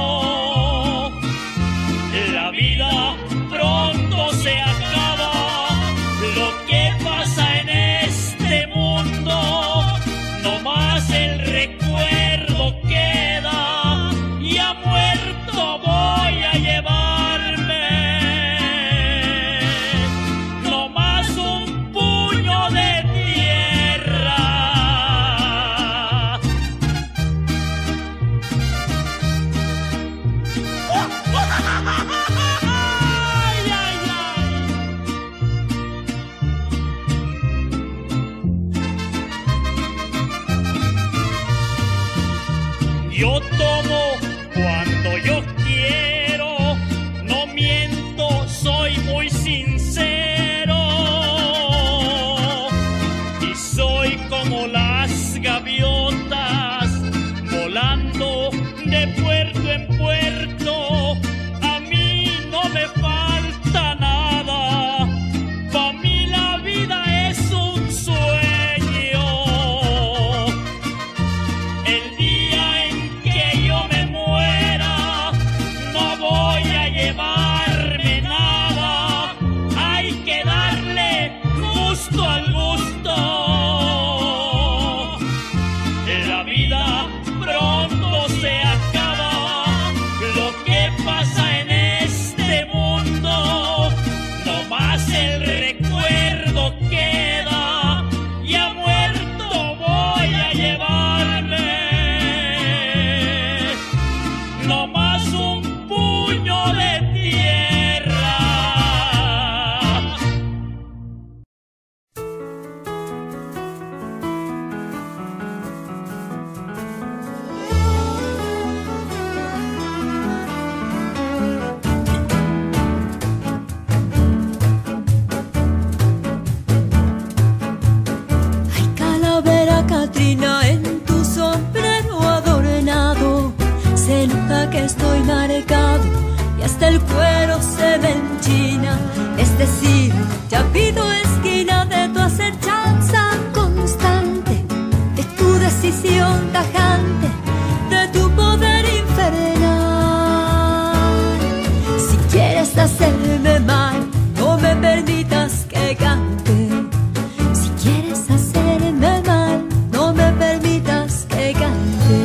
Se nota que estoy marcado y hasta el cuero se me enchina. Es decir, ya pido esquina de tu acechanza constante, de tu decisión tajante, de tu poder infernal. Si quieres hacerme mal, no me permitas que cante. Si quieres hacerme mal, no me permitas que cante.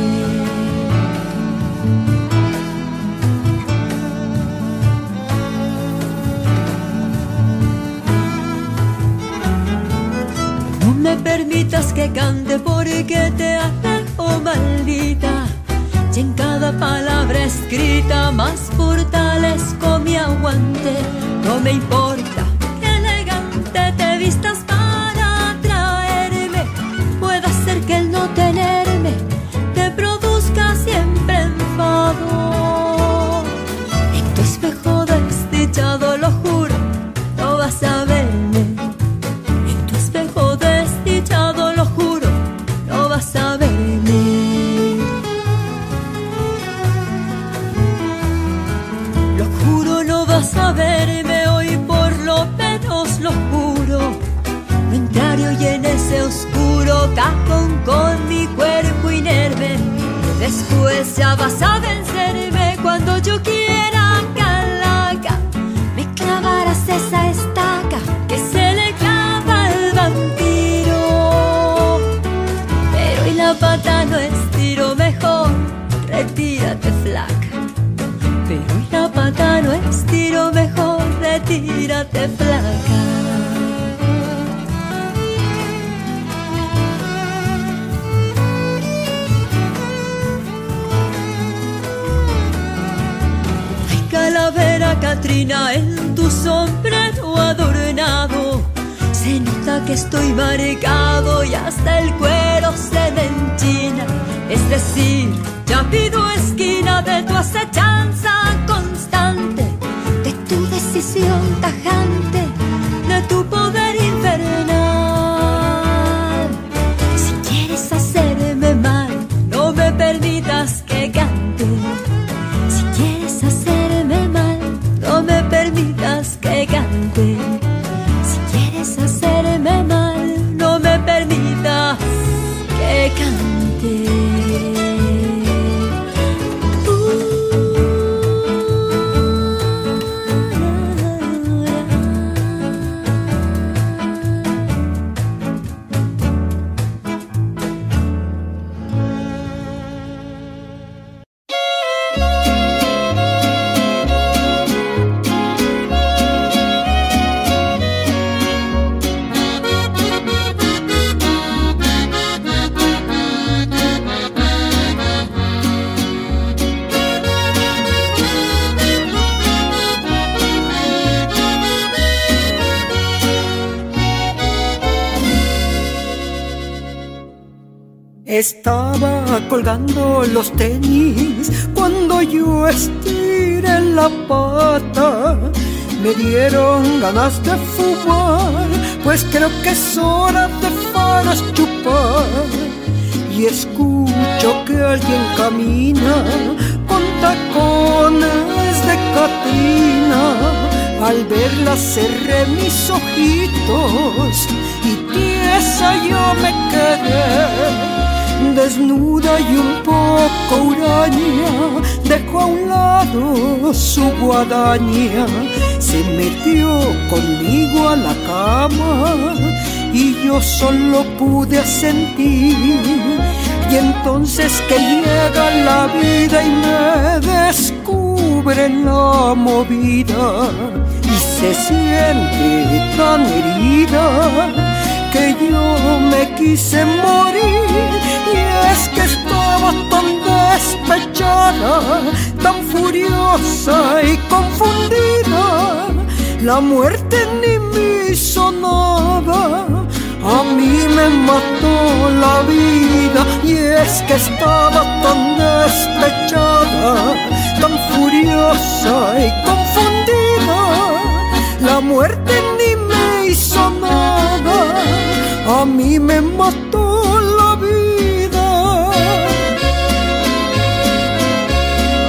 No me permitas que cante porque te alejo, maldita. Y en cada palabra escrita más fortalezco mi aguante. No me importa que elegante te vistas para atraerme. Puede ser que el no tenerme te produzca siempre enfado. En tu espejo desdichado, lo juro, no vas a verme. En tu espejo desdichado, lo juro, no vas a verme. Lo juro, no vas a verme hoy, por lo menos lo juro. No entrario y en ese oscuro cajón con mi cuerpo inerme. Después ya vas a vencerme cuando yo quiera, calaca. Me clavarás esa estaca que se le clava al vampiro. Pero y la pata no estiro, mejor retírate, flaca. Pero y la pata no estiro, mejor retírate, flaca. Calavera Catrina en tu sombrero adornado. Se nota que estoy marcado y hasta el cuero se me enchina. Es decir, ya pido esquina de tu acechanza constante, de tu decisión tajante, de tu poder infernal. Si quieres hacerme mal, no me permitas que cante. Si quieres hacerme mal, no me permitas que cante. Si quieres hacerme mal, no me permitas que cante. Estaba colgando los tenis cuando yo estiré la pata. Me dieron ganas de fumar, pues creo que es hora de faros chupar. Y escucho que alguien camina con tacones de Catrina. Al verla cerré mis ojitos y tiesa yo me quedé. Desnuda y un poco huraña, dejó a un lado su guadaña. Se metió conmigo a la cama y yo solo pude sentir. Y entonces que llega la vida y me descubre la movida. Y se siente tan herida que yo me quise morir. Y es que estaba tan despechada, tan furiosa y confundida. La muerte ni me hizo nada, a mí me mató la vida. Y es que estaba tan despechada, tan furiosa y confundida. La muerte ni me hizo nada, a mí me mató la vida.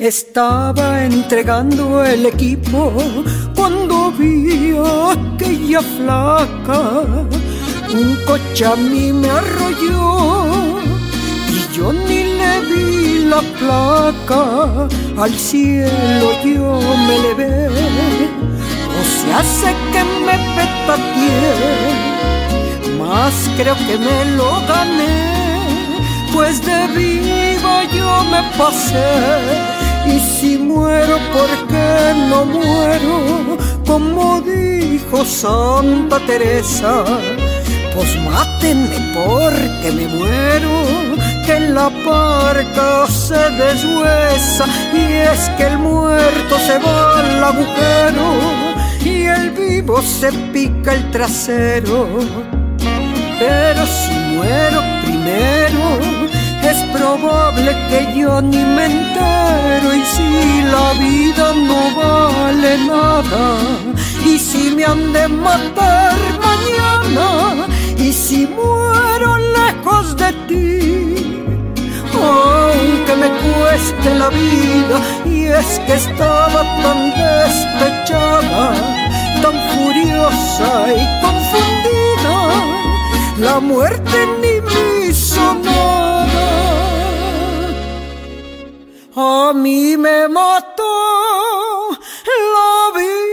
Estaba entregando el equipo cuando vi a aquella flaca. Un coche a mí me arrolló y yo ni le vi la placa. Al cielo yo me levé, o se hace que me petateé, mas creo que me lo gané, pues de viva yo me pasé. Y si muero, ¿por qué no muero? Como dijo Santa Teresa, pues mátenme porque me muero, que la parca se deshuesa, y es que el muerto se va al agujero y el vivo se pica el trasero. Pero si muero primero, es probable que yo ni me entero. Y si la vida no vale nada, y si me han de matar mañana, y si muero lejos de ti, aunque me cueste la vida. Y es que estaba tan despechada, tan furiosa y confundida, la muerte ni me hizo nada. A mí me mató la vida.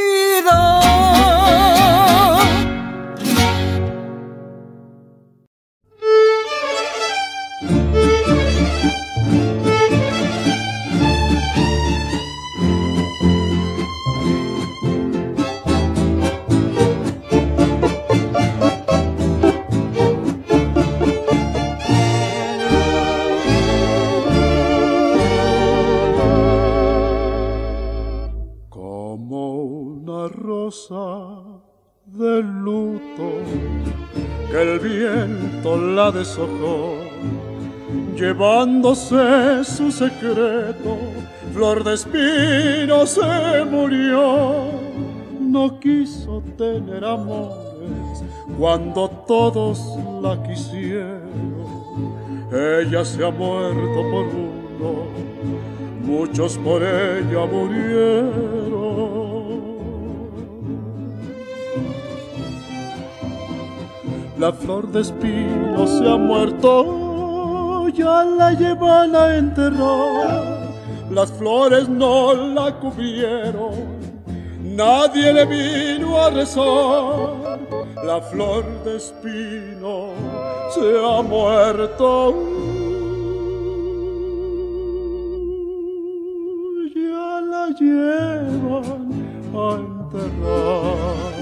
Del luto que el viento la deshojó, llevándose su secreto, flor de espino se murió. No quiso tener amores cuando todos la quisieron. Ella se ha muerto por uno, muchos por ella murieron. La flor de espino se ha muerto, ya la llevan a enterrar. Las flores no la cubrieron, nadie le vino a rezar. La flor de espino se ha muerto, ya la llevan a enterrar.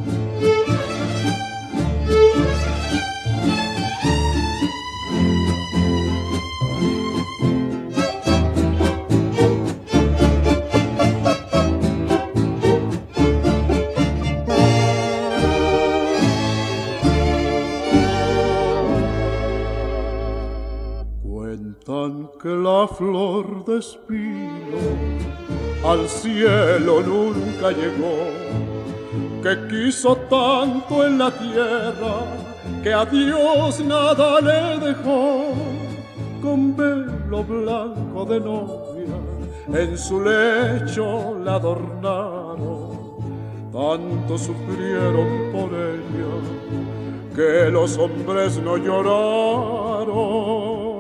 Que la flor de espino al cielo nunca llegó, que quiso tanto en la tierra que a Dios nada le dejó. Con velo blanco de novia en su lecho la adornaron, tanto sufrieron por ella que los hombres no lloraron.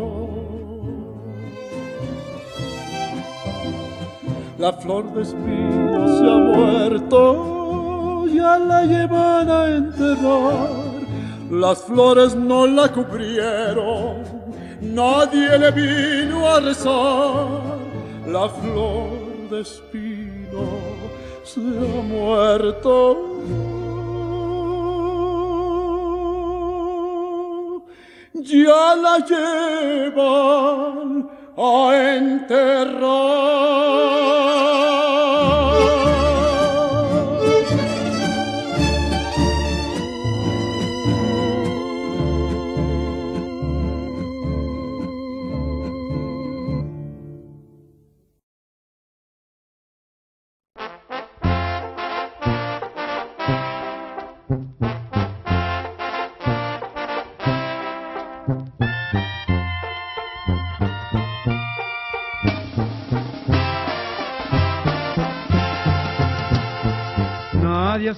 La flor de espino se ha muerto, ya la llevan a enterrar. Las flores no la cubrieron, nadie le vino a rezar. La flor de espino se ha muerto, ya la llevan a enterrar.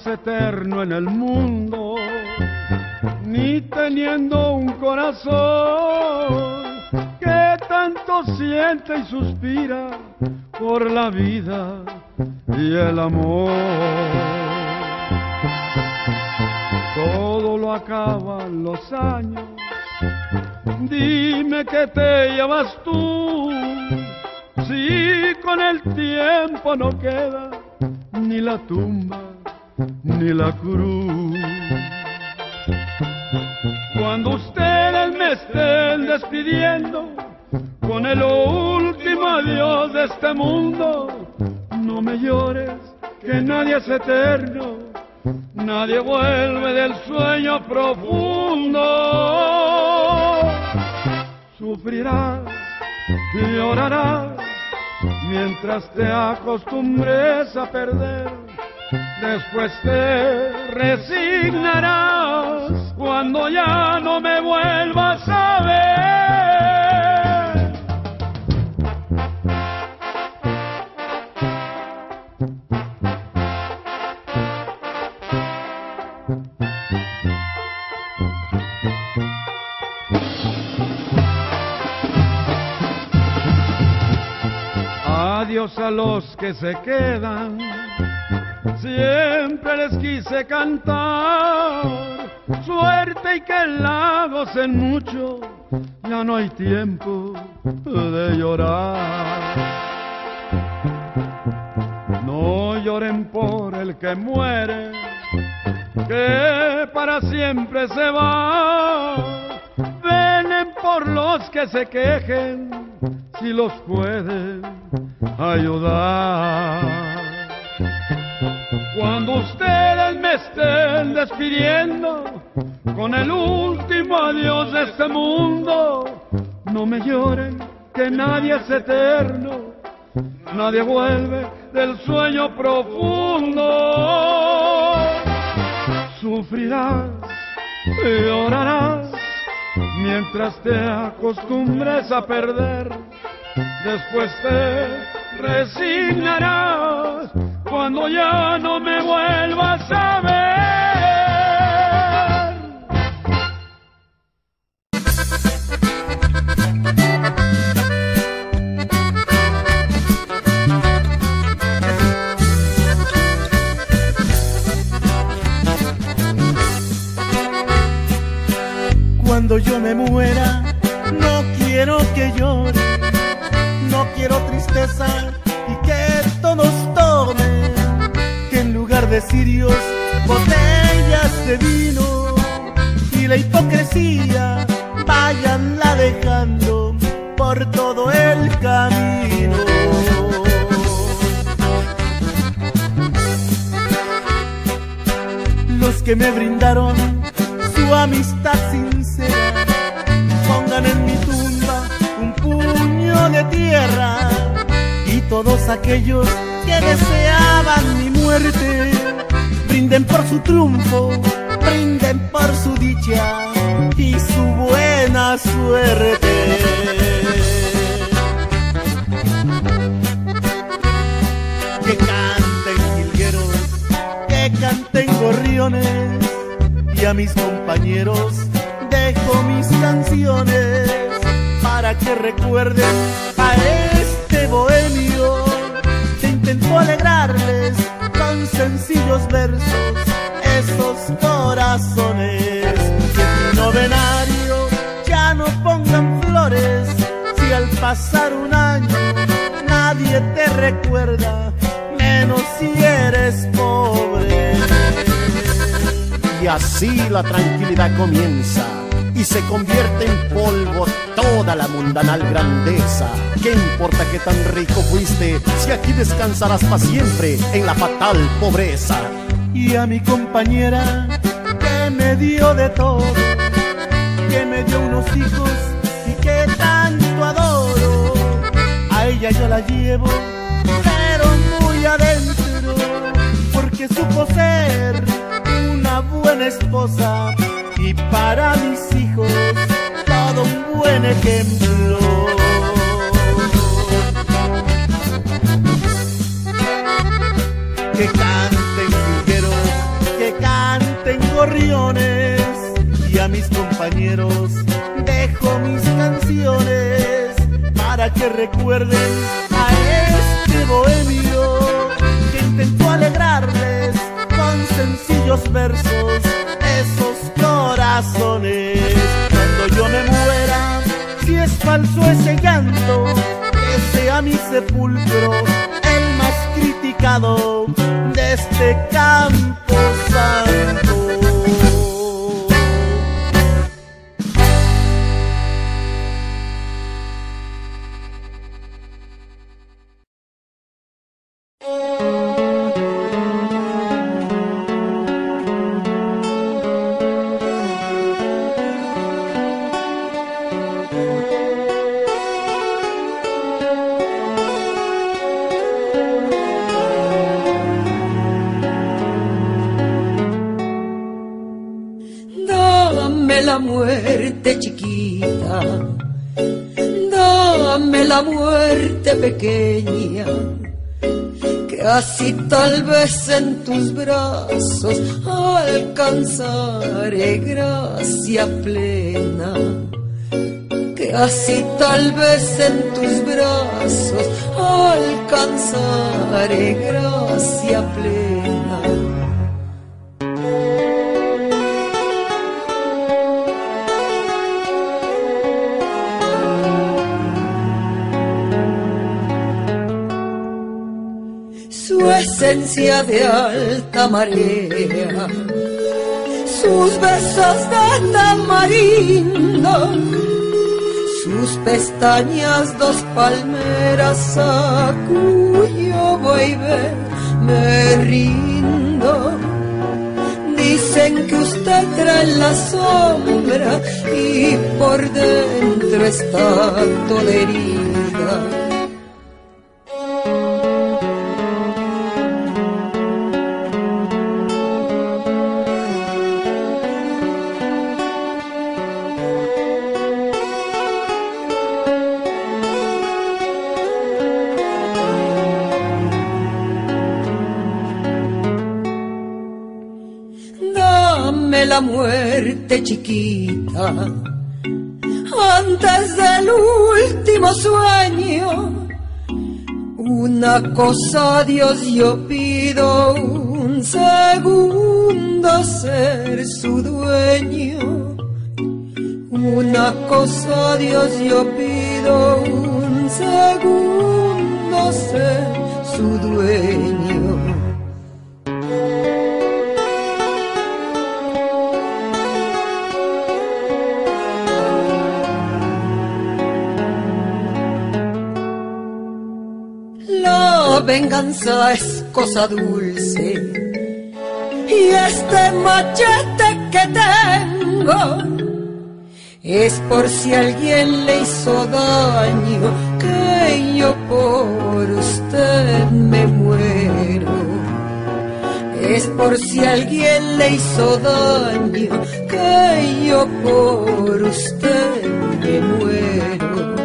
es eterno en el mundo, ni teniendo un corazón que tanto siente y suspira por la vida y el amor. Todo lo acaban los años, dime que te llevas tú, si con el tiempo no queda ni la tumba ni la cruz. Cuando ustedes me estén despidiendo con el último adiós de este mundo, no me llores, que nadie es eterno, nadie vuelve del sueño profundo. Sufrirás y llorarás mientras te acostumbres a perder. Después te resignarás cuando ya no me vuelvas a ver. Adiós a los que se quedan, siempre les quise cantar suerte y que la gocen mucho, ya no hay tiempo de llorar. No lloren por el que muere, que para siempre se va. Venen por los que se quejen, si los pueden ayudar. Cuando ustedes me estén despidiendo con el último adiós de este mundo, no me lloren, que nadie es eterno, nadie vuelve del sueño profundo. Sufrirás y llorarás mientras te acostumbres a perder. Después te resignarás cuando ya no me vuelvas a ver. Cuando yo me muera, no quiero que llore, no quiero tristeza y que todos tomen, que en lugar de cirios, botellas de vino, y la hipocresía vayanla dejando por todo el camino. Los que me brindaron su amistad sincera, pongan en mi tumba un puño de tierra, y todos aquellos que deseaban mi muerte, brinden por su triunfo, brinden por su dicha y su buena suerte. Que canten jilgueros, que canten gorriones, y a mis compañeros dejo mis canciones para que recuerden a este bohemio que intentó alegrarles con sencillos versos esos corazones. Que en mi novenario ya no pongan flores, si al pasar un año nadie te recuerda, menos si eres pobre. Y así la tranquilidad comienza y se convierte en polvo toda la mundanal grandeza. ¿Qué importa que tan rico fuiste si aquí descansarás para siempre en la fatal pobreza? Y a mi compañera que me dio de todo, que me dio unos hijos y que tanto adoro, a ella yo la llevo pero muy adentro, porque supo ser una buena esposa y para mis hijos todo un buen ejemplo. Que canten jilgueros, gorriones y a mis compañeros dejo mis canciones para que recuerden a este bohemio que intentó alegrarles con sencillos versos esos corazones. Cuando yo me muera, si es falso ese llanto, que sea mi sepulcro el más criticado de este campo santo. La muerte chiquita, dame la muerte pequeña, que así tal vez en tus brazos alcanzaré gracia plena, que así tal vez en tus brazos alcanzaré gracia plena. Esencia de alta marea, sus besos de tamarindo, sus pestañas dos palmeras a cuyo vaivén me rindo. Dicen que usted trae la sombra y por dentro está toda herida. La muerte chiquita, antes del último sueño, una cosa a Dios yo pido, un segundo ser su dueño. Una cosa a Dios yo pido, un segundo ser su dueño. La venganza es cosa dulce y este machete que tengo es por si alguien le hizo daño, que yo por usted me muero. Es por si alguien le hizo daño, que yo por usted me muero.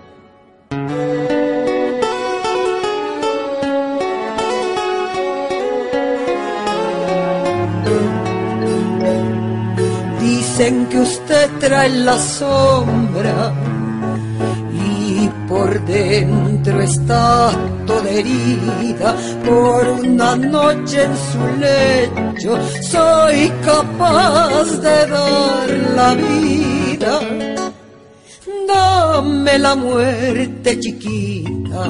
Dicen que usted trae la sombra y por dentro está toda herida. Por una noche en su lecho soy capaz de dar la vida. Dame la muerte chiquita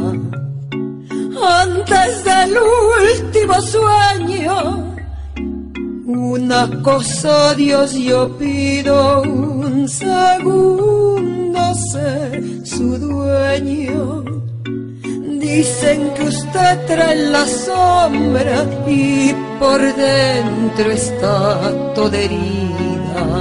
antes del último sueño. Una cosa a Dios yo pido, un segundo ser su dueño. Dicen que usted trae la sombra y por dentro está toda herida.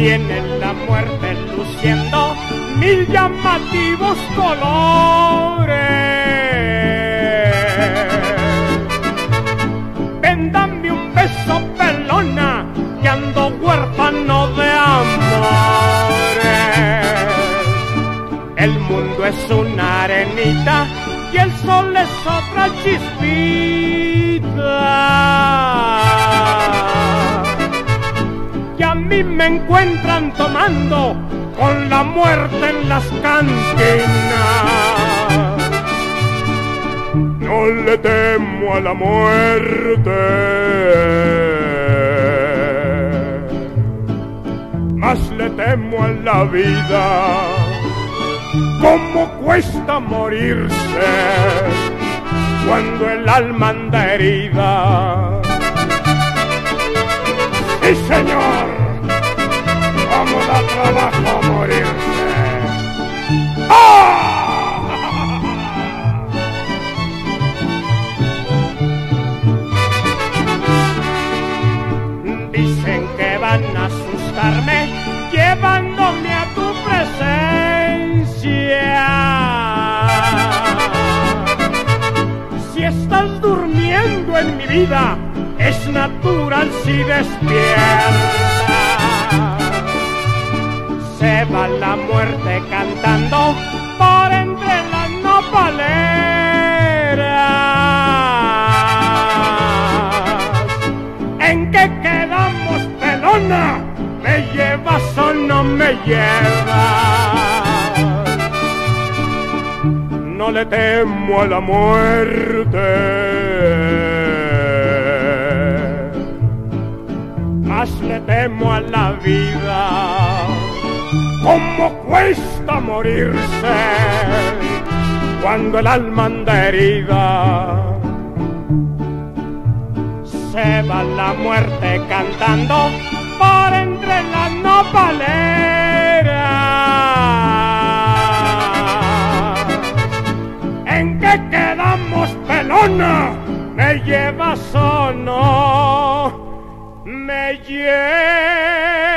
viene la muerte luciendo mil llamativos colores. Véndame un beso, pelona, que ando huérfano de amores. El mundo es una arenita y el sol es otra chispita, que a mí me encuentran tomando con la muerte en las cantinas. No le temo a la muerte, más le temo a la vida. ¿Cómo cuesta morirse cuando el alma anda herida? ¡Sí, señor! ¡Cómo da trabajo morirse! ¡Ah! Dicen que van a asustarme llevándome a tu presencia. Si estás durmiendo en mi vida, es natural si despierta. Se va la muerte cantando por entre las nopaleras. ¿En qué quedamos, pelona? ¿Me llevas o no me llevas? No le temo a la muerte, más le temo a la vida. ¿Cómo cuesta morirse cuando el alma anda herida? Se va la muerte cantando por entre las nopaleras. ¿En qué quedamos, pelona? ¿Me llevas o no me llevas?